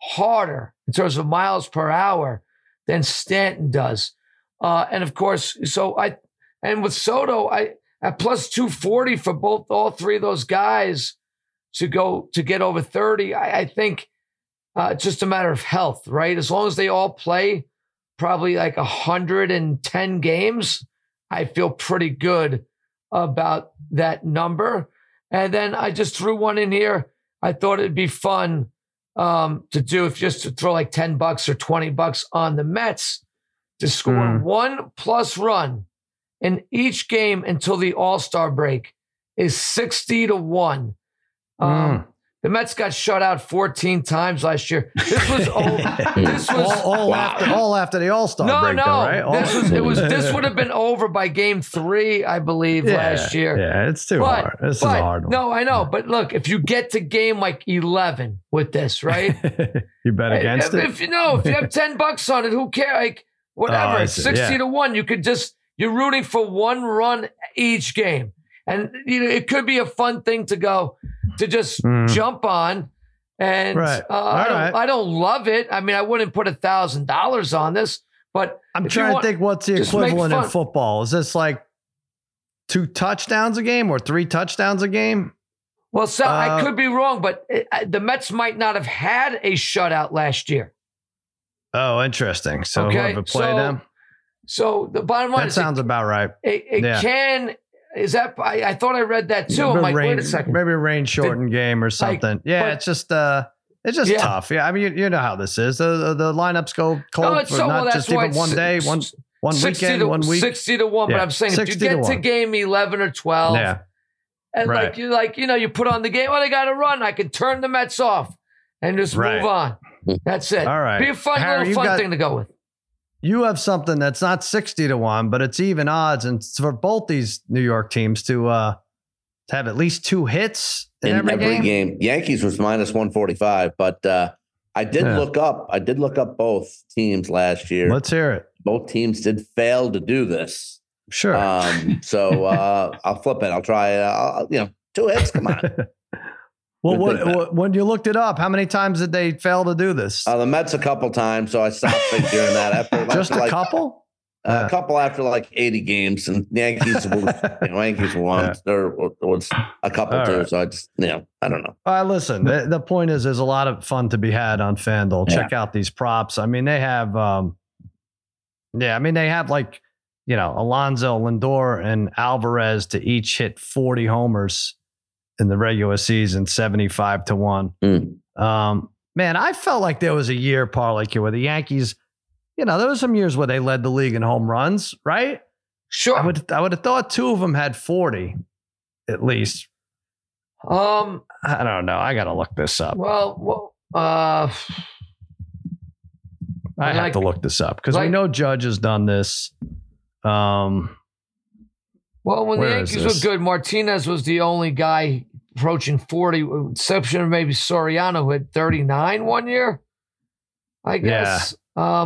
harder in terms of miles per hour than Stanton does. And of course, and with Soto, at plus 240 for all three of those guys to get over 30, I think it's just a matter of health, right? As long as they all play probably like 110 games, I feel pretty good about that number. And then I just threw one in here. I thought it'd be fun to do if just to throw like $10 or $20 on the Mets to score 1+ run in each game until the All-Star break is 60-1. The Mets got shut out 14 times last year. This was all after the All-Star break, though, right? This would have been over by game 3, I believe, last year. Yeah, it's too hard. This is a hard one. No, I know. But look, if you get to game like 11 with this, right? You bet against it? If you have $10 on it, who cares? Like, whatever. 60-1. You're rooting for 1 run each game. And it could be a fun thing to just jump on. And I don't love it. I mean, I wouldn't put $1,000 on this, but I'm trying to think what's the equivalent in football. Is this like 2 touchdowns a game or 3 touchdowns a game? Well, so I could be wrong, but the Mets might not have had a shutout last year. Oh, interesting. So whoever played them. So the bottom line that sounds about right. It can. Is that? I thought I read that too. I'm like, wait a second. Maybe a rain shortened game or something. It's just tough. Yeah, I mean, you know how this is. The lineups go cold for not just even one day, one weekend, 1 week. 60-1. But I'm saying if you get to game 11 or 12, and you put on the game. Oh, they got to run. I can turn the Mets off and just move on. That's it. All right. Be a fun thing to go with. You have something that's not 60-1, but it's even odds, and for both these New York teams to have at least 2 hits in every game. Yankees was minus 145, but I did look up both teams last year. Let's hear it. Both teams did fail to do this. Sure. So I'll flip it. I'll try. 2 hits. Come on. Well, when you looked it up, how many times did they fail to do this? The Mets a couple times, so I stopped figuring that after. Just a couple? A couple after like 80 games, and the Yankees won, or was a couple too. Right. So I just, I don't know. Listen, the point is, there's a lot of fun to be had on FanDuel. Check out these props. I mean, they have, they have like, Alonso, Lindor, and Alvarez to each hit 40 homers in the regular season, 75-1. Man, I felt like there was a year, Parlay, where the Yankees, there was some years where they led the league in home runs, right? Sure. I would have thought 2 of them had 40, at least. I don't know. I got to look this up. I have to look this up because we know Judge has done this. Well, when the Yankees were good, Martinez was the only guy approaching 40, with exception of maybe Soriano, who had 39 one year, I guess.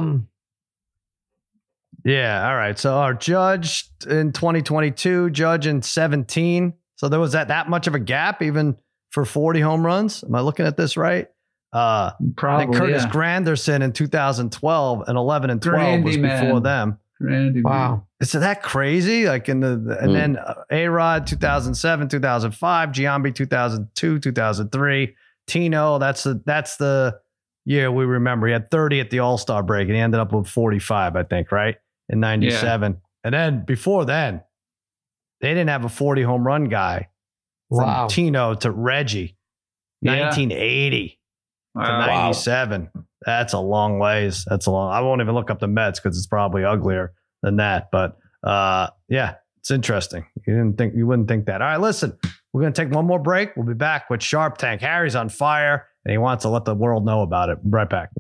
Yeah. All right. So our Judge in 2022, Judge in 17. So there was that much of a gap even for 40 home runs. Am I looking at this right? Probably. I think Curtis Granderson in 2012 and 11 and 12 was before them. Randy, wow. Is that crazy? Like and then A-Rod 2007, 2005, Giambi 2002, 2003, Tino. That's the year we remember. He had 30 at the All-Star break and he ended up with 45, I think, right? In 97. Yeah. And then before then, they didn't have a 40 home run guy from Tino to Reggie. 1980 to 97. That's a long ways. I won't even look up the Mets because it's probably uglier than that. But it's interesting. You wouldn't think that. All right, listen, we're going to take one more break. We'll be back with Sharp Tank. Harry's on fire and he wants to let the world know about it. Right back.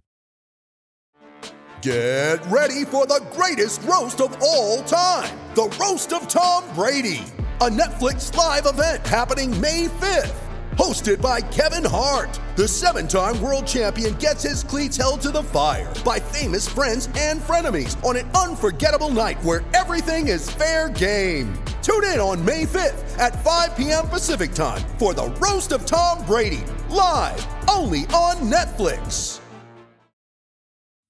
Get ready for the greatest roast of all time. The Roast of Tom Brady. A Netflix live event happening May 5th. Hosted by Kevin Hart, the 7-time world champion gets his cleats held to the fire by famous friends and frenemies on an unforgettable night where everything is fair game. Tune in on May 5th at 5 p.m. Pacific time for the Roast of Tom Brady, live only on Netflix.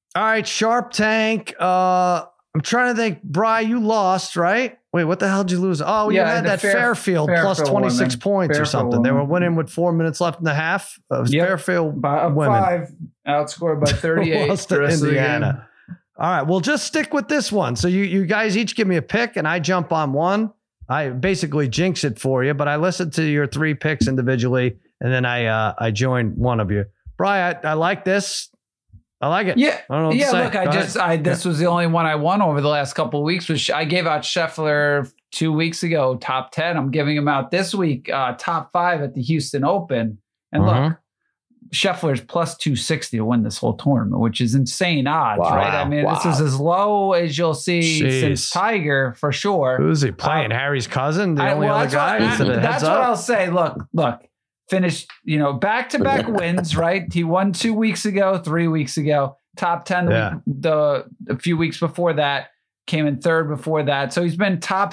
All right, Sharp Tank. I'm trying to think. Bri, you lost, right? Wait, what the hell did you lose? Oh, you had that Fairfield plus 26 points or something. They were winning with 4 minutes left in the half. Fairfield women. 5, outscored by 38. Lost to Indiana. All right, well, just stick with this one. So you guys each give me a pick, and I jump on one. I basically jinx it for you, but I listened to your 3 picks individually, and then I joined one of you. Bri, I like this. I like it. Yeah. I don't know what to say. Look, this was the only one I won over the last couple of weeks. Which I gave out Scheffler 2 weeks ago, top 10. I'm giving him out this week, top 5 at the Houston Open. And look, Scheffler's plus 260 to win this whole tournament, which is insane odds, right? I mean, this is as low as you'll see since Tiger for sure. Who's he playing? Harry's cousin, the only other guy. That's what I'll say. Look. Finished, back-to-back wins, right? He won 2 weeks ago, 3 weeks ago, top 10 a few weeks before that, came in third before that. So he's been top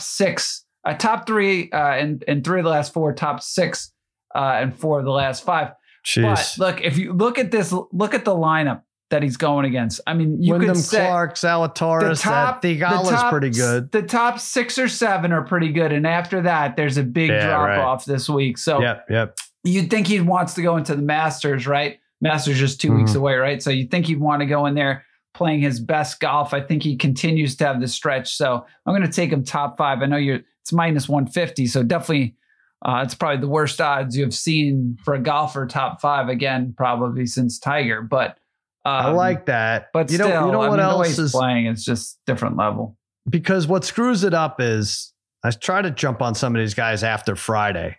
3 in 3 of the last 4, top 6 and 4 of the last 5. Jeez. But look, if you look at this, look at the lineup that he's going against. I mean, you Wyndham could say Clark, Zalatoris, Thigala's pretty good. The top 6 or 7 are pretty good. And after that, there's a big drop off this week. So yep. You'd think he wants to go into the Masters, right? Masters just 2 weeks away, right? So you'd think he'd want to go in there playing his best golf. I think he continues to have the stretch. So I'm going to take him top 5. I know it's minus 150. So definitely it's probably the worst odds you've seen for a golfer top 5 again, probably since Tiger. But I like that. But you know what else is playing? It's just different level. Because what screws it up is I try to jump on some of these guys after Friday,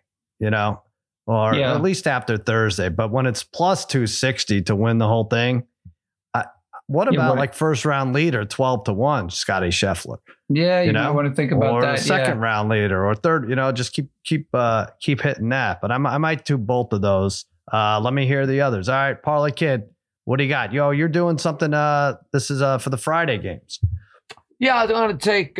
or at least after Thursday. But when it's plus 260 to win the whole thing, what about like first round leader 12-1, Scotty Scheffler? Yeah, you might want to think about that. Or second round leader or third. Just keep hitting that. But I might do both of those. Let me hear the others. All right, Parlay Kid, what do you got? You're doing something. This is for the Friday games. Yeah, I'm going to take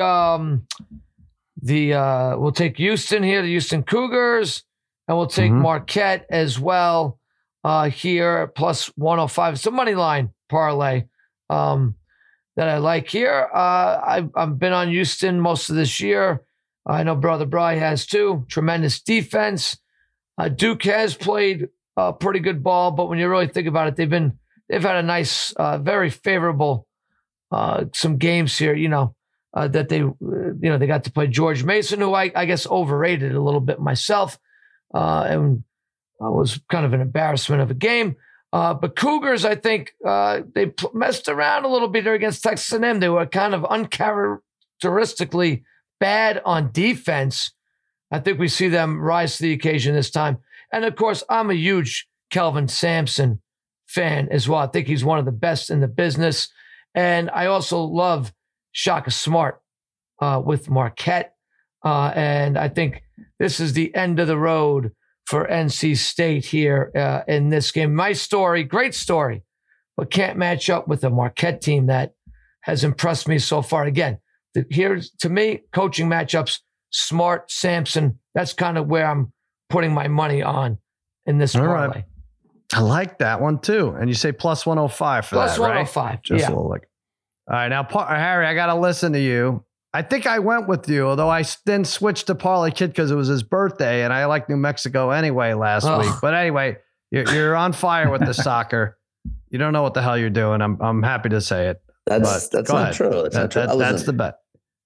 we'll take Houston here, the Houston Cougars. And we'll take Marquette as well here, plus 105. It's a money line parlay that I like here. I've been on Houston most of this year. I know Brother Bri has too. Tremendous defense. Duke has played pretty good ball, but when you really think about it, they've had a nice, very favorable some games here. That they got to play George Mason, who I guess overrated a little bit myself. And was kind of an embarrassment of a game. But Cougars, I think they messed around a little bit here against Texas A&M. They were kind of uncharacteristically bad on defense. I think we see them rise to the occasion this time. And of course, I'm a huge Kelvin Sampson fan as well. I think he's one of the best in the business. And I also love Shaka Smart with Marquette. And I think this is the end of the road for NC State here in this game. My story, great story, but can't match up with the Marquette team that has impressed me so far. Again, here's, to me, coaching matchups, Smart, Sampson, that's kind of where I'm putting my money on in this parlay. Right. I like that one too. And you say plus 105 for plus that, Plus 105, right? Just a little like. All right, now, Harry, I got to listen to you. I think I went with you, although I then switched to Parlay Kid because it was his birthday, and I like New Mexico anyway last week. But anyway, you're on fire with the soccer. You don't know what the hell you're doing. I'm happy to say it. That's not true. That's not true. That's the bet.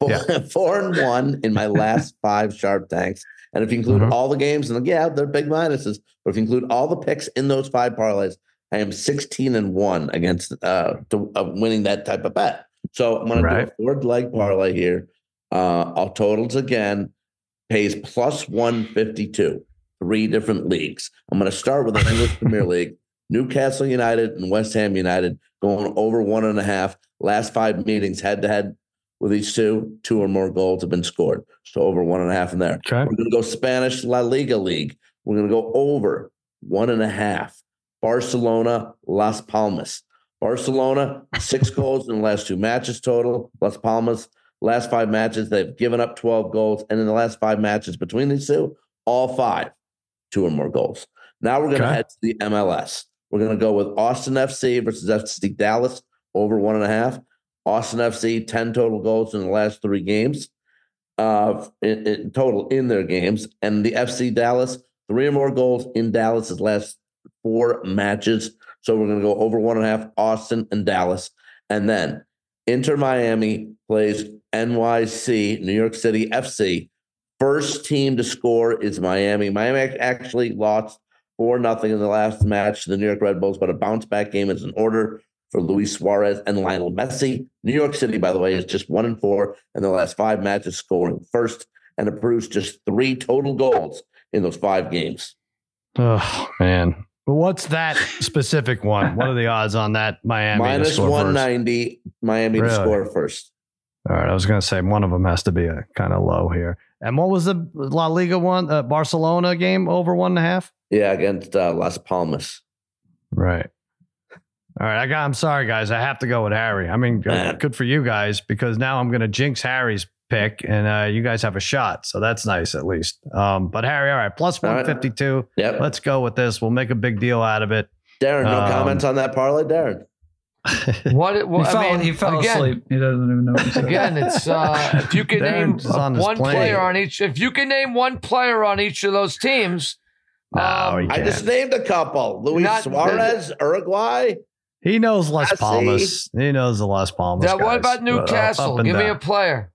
4-1 in my last 5 Sharp Tanks. And if you include all the games, and they're big minuses, but if you include all the picks in those 5 parlays, I am 16-1 against winning that type of bet. So I'm going to do a 4-leg parlay here. All totals again, pays plus 152, 3 different leagues. I'm going to start with the English Premier League. Newcastle United and West Ham United going over 1.5. Last 5 meetings head-to-head with these 2 or more goals have been scored. So over 1.5 in there. Okay. We're going to go Spanish La Liga League. We're going to go over 1.5. Barcelona, Las Palmas. Barcelona, 6 goals in the last 2 matches total. Las Palmas, last 5 matches, they've given up 12 goals. And in the last 5 matches between these 2, all 5, 2 or more goals. Now we're going to head to the MLS. We're going to go with Austin FC versus FC Dallas, over 1.5. Austin FC, 10 total goals in the last 3 games. In total in their games. And the FC Dallas, 3 or more goals in Dallas's last 4 matches. So we're going to go over 1.5, Austin and Dallas. And then Inter Miami plays NYC, New York City FC. First team to score is Miami. Miami actually lost 4-0 in the last match to the New York Red Bulls, but a bounce-back game is in order for Luis Suarez and Lionel Messi. New York City, by the way, is just 1-4 in the last 5 matches, scoring first, and it produced just 3 total goals in those 5 games. Oh, man. But what's that specific one? What are the odds on that Miami? Minus 190, first? Miami to score first. All right, I was going to say one of them has to be a kind of low here. And what was the La Liga one? Barcelona game over 1.5? Yeah, against Las Palmas. Right. All right, I'm sorry, guys. I have to go with Harry. I mean, good for you guys, because now I'm going to jinx Harry's pick, and you guys have a shot. So that's nice, at least. But Harry, all right, plus 152. Right. Yep. Let's go with this. We'll make a big deal out of it. Darren, no comments on that parlay, Darren? He fell asleep. He doesn't even know. Again, it's if you can name one player on each. If you can name one player on each of those teams. No, I just named a couple. Luis Suarez, Uruguay. He knows Las Palmas. He knows the Las Palmas. Yeah, what about Newcastle? Give me a player.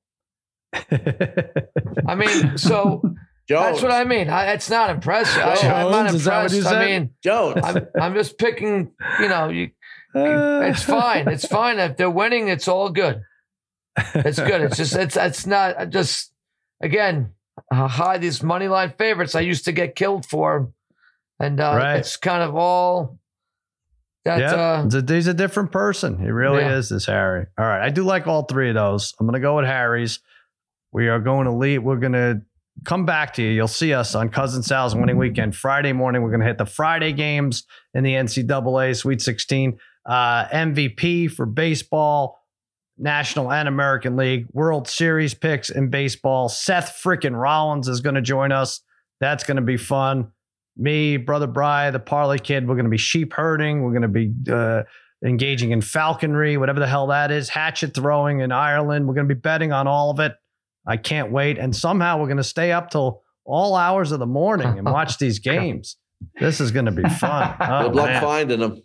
I mean, so that's what I mean. It's not impressive. I'm not impressed. I mean, Jones. I'm just picking. It's fine. It's fine if they're winning. It's all good. It's good. It's just it's not just again high these money line favorites I used to get killed for, and it's kind of all. He's a different person. He really is, this Harry. All right. I do like all 3 of those. I'm going to go with Harry's. We are going to leave. We're going to come back to you. You'll see us on Cousin Sal's Winning Weekend. Friday morning, we're going to hit the Friday games in the NCAA Sweet 16. MVP for baseball, National and American League, World Series picks in baseball. Seth frickin' Rollins is going to join us. That's going to be fun. Me, Brother Bry, the Parlay Kid, we're going to be sheep herding. We're going to be engaging in falconry, whatever the hell that is, hatchet throwing in Ireland. We're going to be betting on all of it. I can't wait. And somehow we're going to stay up till all hours of the morning and watch these games. This is going to be fun. Good luck finding them.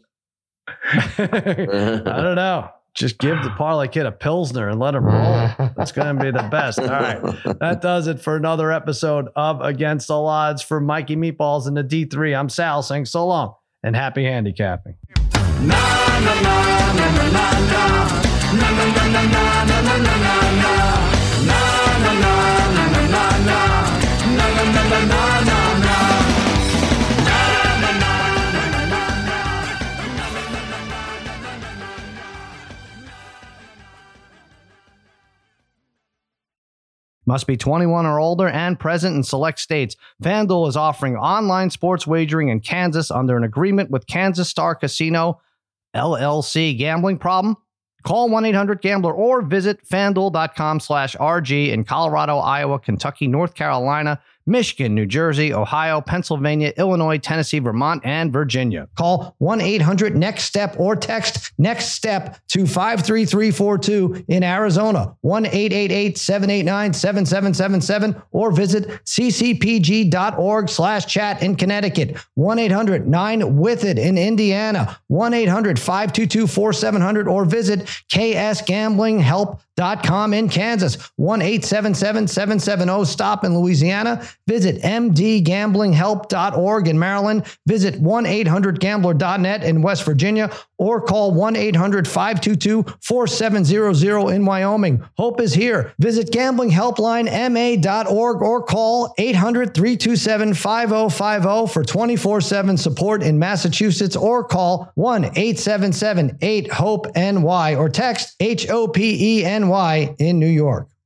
I don't know. Just give the Parlay Kid a Pilsner and let him roll. That's going to be the best. All right. That does it for another episode of Against All Odds. For Mikey Meatballs and the D3, I'm Sal saying so long and happy handicapping. Must be 21 or older and present in select states. FanDuel is offering online sports wagering in Kansas under an agreement with Kansas Star Casino, LLC. Gambling problem? Call 1-800-GAMBLER or visit FanDuel.com/RG in Colorado, Iowa, Kentucky, North Carolina, Michigan, New Jersey, Ohio, Pennsylvania, Illinois, Tennessee, Vermont, and Virginia. Call 1-800-NEXT-STEP or text NEXT STEP to 53342 in Arizona, 1-888-789-7777, or visit ccpg.org/chat in Connecticut, 1-800-9-WITH-IT in Indiana, 1-800-522-4700, or visit ksgamblinghelp.com in Kansas, 1-877-770-STOP in Louisiana. Visit mdgamblinghelp.org in Maryland. Visit 1-800-GAMBLER.net in West Virginia, or call 1-800-522-4700 in Wyoming. Hope is here. Visit gamblinghelplinema.org or call 800-327-5050 for 24/7 support in Massachusetts, or call 1-877-8-HOPE-NY or text HOPENY in New York.